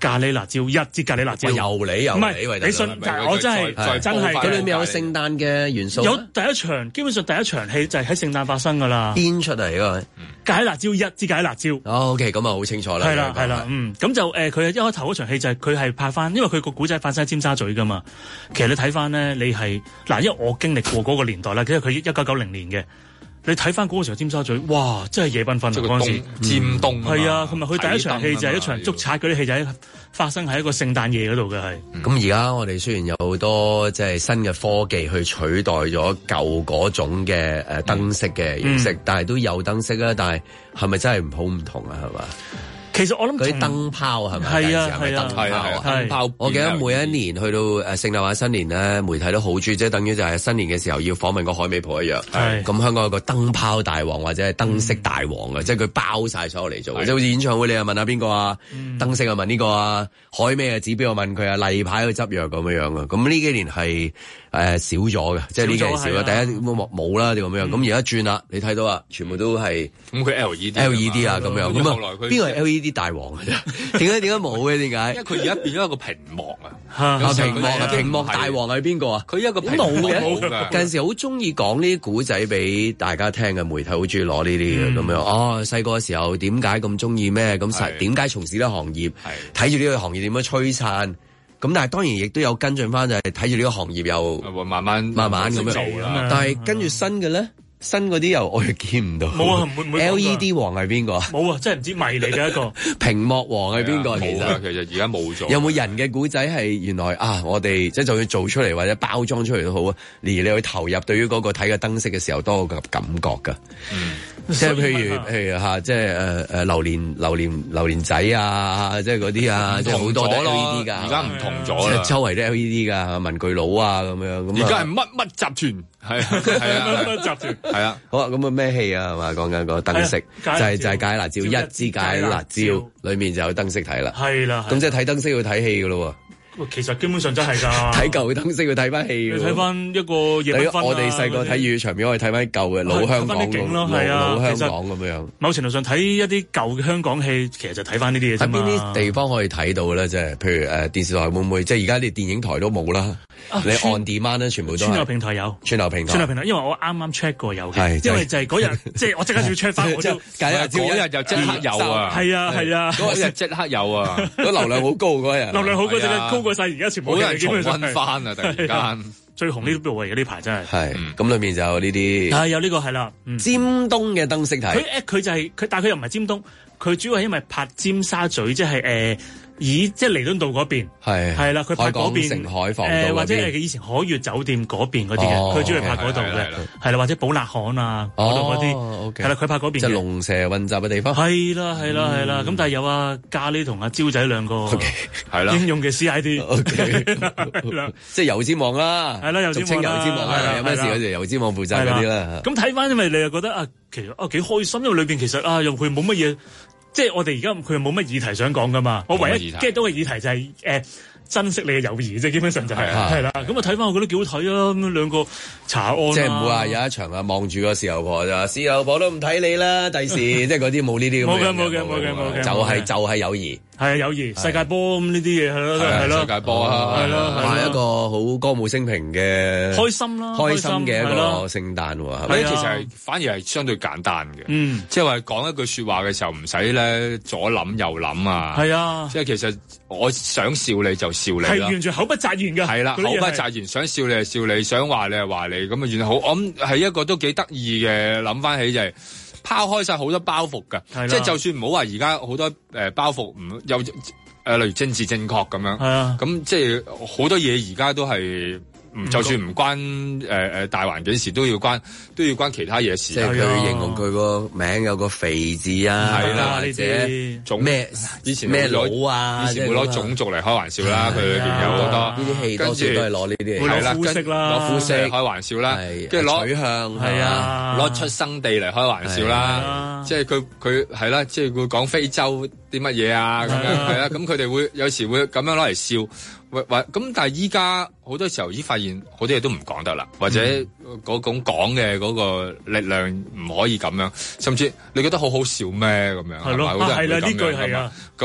咖喱辣椒，一支咖喱辣椒， 又嚟又嚟， 唔係你信？我真係真係佢裏面有聖誕嘅元素。 有第一場，基本上第一場戲就係喺聖誕發生㗎啦。 編出嚟㗎， 咖喱辣椒，一支咖喱辣椒。 哦 OK， 咁啊好清楚啦。 係啦係啦，嗯，咁就誒，佢、呃、一開頭嗰場戲就係佢係拍翻，因為佢個古仔發生喺尖沙咀㗎嘛。其實你睇翻咧，你係嗱，因為我經歷過嗰個年代啦，其實佢一九九零年嘅。你睇翻嗰個時候尖沙咀，哇！真係夜繽紛嗰陣時， 尖東係啊，同埋佢第一場戲就係一場捉賊嗰啲戲，就喺發生喺一個聖誕夜嗰度嘅係。 咁而家我哋雖然有好多即係新嘅科技去取代咗舊嗰種嘅誒燈飾嘅形式，嗯、但係都有燈飾啊，但係係咪真係唔好唔同啊？係嘛？ 其實我諗嗰啲燈泡係咪？ 係啊係啊係啊燈泡。我記得每一年去到誒聖誕或新年咧，媒體都好注意，即係等於就係新年嘅時候要訪問個海味鋪一樣。係咁香港有個燈泡大王或者係燈飾大王嘅，即係佢包晒所有嚟做，即係好似演唱會你又問下邊個啊，燈飾又問呢個啊，海味啊指標又問佢啊，例牌去執藥咁樣樣啊。咁呢幾年係誒少咗嘅，即係呢幾年少咗。第一冇冇啦，咁樣。咁而家轉啦，你睇到啊，全部都係咁佢 L E D L E D 啊咁樣。咁啊，邊個係 L E D 大王嘅啫？點解點解冇嘅？點解？ 因為佢而家變咗一個屏幕啊！ 屏幕啊！屏幕大王係邊個啊？ 佢一個屏幕嘅。近時好中意講呢啲古仔俾大家聽嘅媒體，好中意攞呢啲嘅咁樣。哦，細個嘅時候點解咁中意咩？咁實點解從事呢個行業？睇住呢個行業點樣璀璨？咁但係當然亦都有跟進翻，就係睇住呢個行業又慢慢慢慢咁樣做啦。但係跟住新嘅咧。新嗰啲又我又見唔到， 冇啊！唔會 L E D 王係邊個啊？ 冇啊！真係唔知迷嚟嘅一個屏幕王係邊個？其實其實而家冇咗。 有冇人嘅古仔係原來啊？我哋即係就算做出嚟或者包裝出嚟都好啊，而你去投入對於嗰個睇嘅燈飾嘅時候多個感覺㗎。嗯，即係譬如譬如嚇，即係誒誒榴蓮榴蓮榴蓮仔啊，即係嗰啲啊，即係好多都 L E D 㗎。 而家唔同咗啦， 周圍都 L E D 㗎，文具佬啊咁樣。 而家係乜乜集團？係啊係啊，乜乜集團？係啊， 好啊，咁啊咩戲啊係嘛？講緊個燈飾，就係就係芥辣椒，一支芥辣椒，裏面就有燈飾睇啦。係啦，咁即係睇燈飾要睇戲噶咯。 其實基本上真係㗎， 睇舊嘅燈飾要睇翻戲。你睇翻一個夜繽紛啊！ 我哋細個睇粵語長片，可以睇翻舊嘅老香港嘅老香港咁樣。 某程度上睇一啲舊嘅香港戲，其實就睇翻呢啲嘢啫嘛。 喺邊啲地方可以睇到咧？即係譬如誒電視台會唔會？即係而家啲電影台都冇啦。你 on demand 咧，全部都串流平台有， 串流平台， 串流平台，因為我啱啱 check 過有嘅，因為就係嗰日，即係我即刻要 check 翻，我就嗰日就即刻有啊， 係啊係啊， 嗰日即刻有啊， 嗰流量好高嗰日， 流量好高，真係高過晒而家全部。 好多人重溫翻啊！突然間最紅呢部位嘅呢排真係係咁，裏面就有呢啲係有呢個係啦， 尖東嘅燈飾睇。 佢誒佢就係佢，但係佢又唔係尖東，佢主要係因為拍尖沙咀，即係誒。以即係彌敦道嗰邊係係啦，佢拍嗰邊城海防道誒，或者係以前海悅酒店嗰邊嗰啲嘅，佢主要拍嗰度嘅，係啦，或者寶勒巷啊嗰度嗰啲，係啦，佢拍嗰邊即係龍蛇混雜嘅地方， 係啦係啦係啦，咁但係有啊咖喱同阿蕉仔兩個係啦，英勇嘅 C I D， 即係油尖旺啦， 係啦，油尖旺啦， 油尖旺啦，有咩事嗰時油尖旺負責嗰啲啦。 咁睇翻，因為你又覺得啊，其實啊幾開心，因為裏邊其實啊又佢冇乜嘢。即係我哋而家佢冇乜議題想講噶嘛，我唯一 get 到嘅議題就係、是、誒、呃、珍惜你嘅友誼，即係基本上就係係啦。咁啊睇翻我覺得幾好睇啊，咁兩個查案、啊， 即係唔會話有一場啊望住個侍候婆就話侍候婆都唔睇你啦，第時即係嗰啲冇呢啲咁嘅。 冇嘅冇嘅冇嘅冇嘅， 就係就係友誼。 係啊，友誼世界波咁呢啲嘢係咯，係咯， 世界波啊， 係咯， 係一個好歌舞升平嘅開心啦， 開心嘅一個聖誕喎。 係其實係反而係相對簡單嘅，嗯，即係話講一句説話嘅時候唔使咧左諗右諗啊， 係啊， 即係其實我想笑你就笑你啦， 係完全口不擇言嘅， 係啦，口不擇言，想笑你就笑你，想話你就話你，咁啊，原來好，我諗係一個都幾得意嘅，諗翻起就係。拋開晒好多包袱㗎，即係就算唔好話而家好多誒包袱唔有誒，例如政治正確咁樣，咁即係好多嘢而家都係。嗯，就算唔關誒誒、呃、大環境事，都要關都要關其他嘢事。 即係佢形容佢個名有個肥字啊， 係啦， 或者種咩以前咩佬啊， 以前會攞種族嚟開玩笑啦。佢裏邊有好多呢啲戲，多數都係攞呢啲嚟。 係啦， 膚色啦， 攞膚色嚟開玩笑啦，跟住攞取向係啊， 攞出生地嚟開玩笑啦。即係佢佢係啦，即係會講非洲啲乜嘢啊咁樣係啦。咁佢哋會有時會咁樣攞嚟笑。或咁，但係依家好多時候已經發現好多嘢都唔講得啦，或者嗰種講嘅嗰個力量唔可以咁樣，甚至你覺得好好笑咩咁樣？ 係咯，係啦，呢句係啊。 咁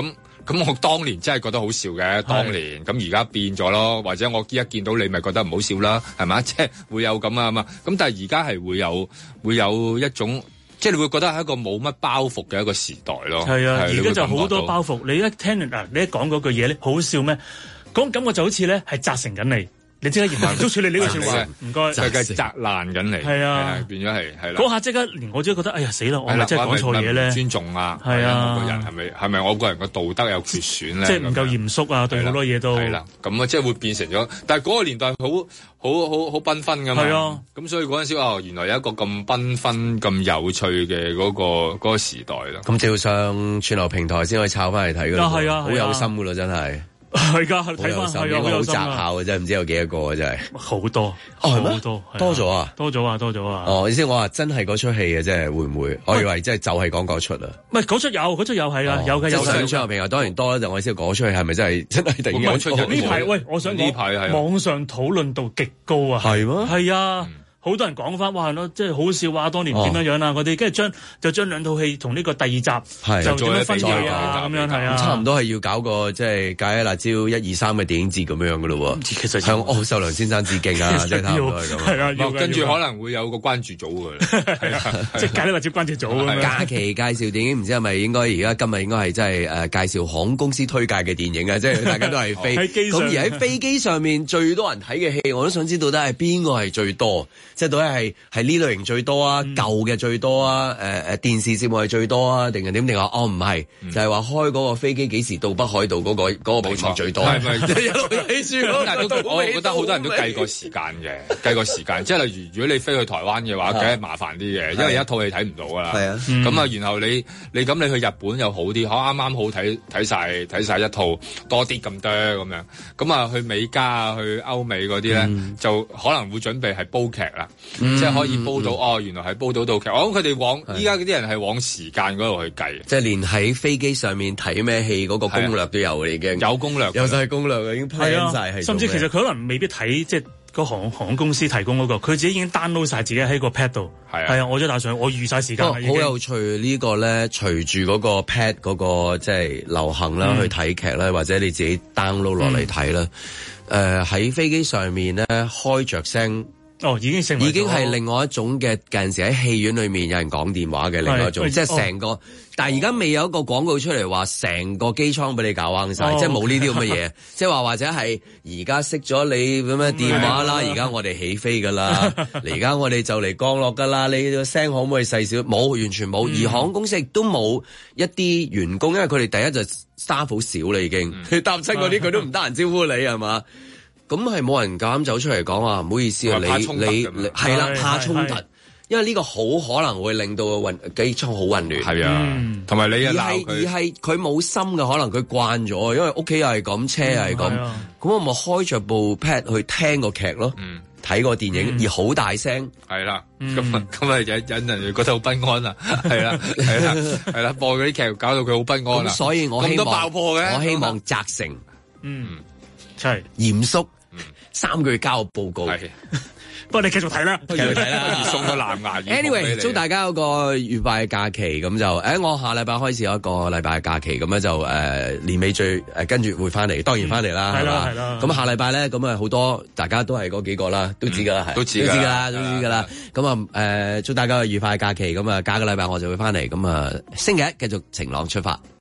咁我當年真係覺得好笑嘅，當年咁而家變咗咯，或者我依家見到你咪覺得唔好笑啦，係咪？即係會有咁啊嘛。咁但係而家係會有會有一種。即係你會覺得係一個冇乜包袱嘅一個時代咯。係啊，而家就好多包袱。你一聽啊，你一講嗰句嘢咧，好笑咩？講感覺就好似咧係責成緊你。你即刻嚴肅處理呢個説話，唔該。就係責難緊你。係啊，變咗係係啦。嗰下即刻連我都覺得，哎呀死啦！我咪真係講錯嘢咧。尊重啊，係啊，個人係咪係咪我個人個道德有缺損咧？即係唔夠嚴肅啊，對好多嘢都係啦。咁啊，即係會變成咗。但係嗰個年代好好好好繽紛㗎嘛。係啊。咁所以嗰陣時哦，原來有一個咁繽紛、咁有趣嘅嗰個嗰個時代啦。咁就要上串流平台先可以抄翻嚟睇㗎啦。係啊，好有心㗎咯，真係。係噶，睇翻係啊，好有雜效嘅真係，唔知有幾多個啊，真係好多，好多，多咗啊，多咗啊，多咗啊！哦，意思我話真係嗰出戲啊，真係會唔會？我以為真係就係講嗰出啊，唔係嗰出有，嗰出有係啊，有嘅有嘅。上串流平台當然多啦，就我意思嗰出戲係咪真係真係突然間出呢排？喂，我想呢排係網上討論度極高啊，係咩？係啊。好多人講翻，哇咯，即係好笑話，當年點樣樣啊嗰啲，跟住將就將兩套戲同呢個第二集就點樣分嘢啊咁樣係啊，差唔多係要搞個即係芥辣椒一二三嘅電影節咁樣噶咯喎，其實向柯受良先生致敬啊，即係差唔多係咁。係啊，跟住可能會有個關注組㗎，即係芥辣椒關注組咁樣。假期介紹電影，唔知係咪應該而家今日應該係真係誒介紹航空公司推介嘅電影啊，即係大家都係飛咁而喺飛機上面最多人睇嘅戲，我都想知道咧係邊個係最多。即係到底係係呢類型最多啊，嗯、舊嘅最多啊，誒、呃、誒電視節目係最多啊，定係點定話哦唔係，嗯、就係話開嗰個飛機幾時到北海道嗰、嗰個嗰、嗰個比賽最多，係咪？一路睇書，但係都我覺得好多人都計過時間嘅，計過時間。即係例如如果你飛去台灣嘅話，梗係麻煩啲嘅，因為一套戲睇唔到㗎啦。係啊，咁啊，然後你你咁你去日本又好啲，啱啱好睇睇曬睇曬一套多啲咁多咁樣。咁啊去美加啊去歐美嗰啲咧，嗯、就可能會準備係煲劇啦。嗯、即係可以煲到、嗯、哦，原來係煲到套劇。我諗佢哋往依家嗰啲人係往時間嗰度去計，即係連喺飛機上面睇咩戲嗰個攻略都有，已經有攻略，有晒攻略，已經 plan 晒係。甚至其實佢可能未必睇即係個航航空公司提供嗰、嗰個，佢自己已經 download 晒自己喺個 pad 度。係啊，係啊，我咗打上，我預晒時間。好有趣呢、呢個咧，隨住嗰個 pad 嗰個即係流行啦，嗯、去睇劇啦，或者你自己 download 落嚟睇啦。誒、嗯，喺、呃、飛機上面咧，開着聲。哦，已經成為已經係另外一種嘅，近時喺戲院裏面有人講電話嘅另外一種，即係成個。哦、但係而家未有一個廣告出嚟話成個機艙俾你搞彎晒，哦、即係冇呢啲咁嘅嘢。即係話或者係而家熄咗你咁嘅電話啦，而家我哋起飛噶啦，而家我哋就嚟降落噶啦，你個聲可唔可以細少？冇，完全冇。嗯、而航空公司亦都冇一啲員工，因為佢哋第一就 staff 好少啦，已經佢搭親嗰啲佢都唔得閒招呼你係嘛。咁係冇人夠膽走出嚟講話，唔好意思啊，你你你係啦，怕衝突，因為呢個好可能會令到運機艙好混亂。係啊，同埋你一鬧佢，而係佢冇心嘅，可能佢慣咗，因為屋企又係咁，車又係咁，咁我咪開着部 pad 去聽個劇咯，睇個電影而好大聲，係啦，咁啊咁啊引引人覺得好不安啊，係啦係啦係啦，播嗰啲劇搞到佢好不安啊，所以我希望咁多爆破嘅，我希望責成，嗯，係嚴肅。三個月交個報告，不過你繼續睇啦，繼續睇啦，送個藍牙。Anyway，祝大家有個愉快嘅假期，咁就誒，我下禮拜開始有一個禮拜嘅假期，咁咧就誒年尾最誒跟住會翻嚟，當然翻嚟啦，係啦係啦。咁下禮拜咧，咁啊好多大家都係嗰幾個啦，都知噶啦，係都知噶啦，都知噶啦。咁啊誒，祝大家有愉快嘅假期，咁啊下個禮拜我就會翻嚟，咁啊星期一繼續晴朗出發。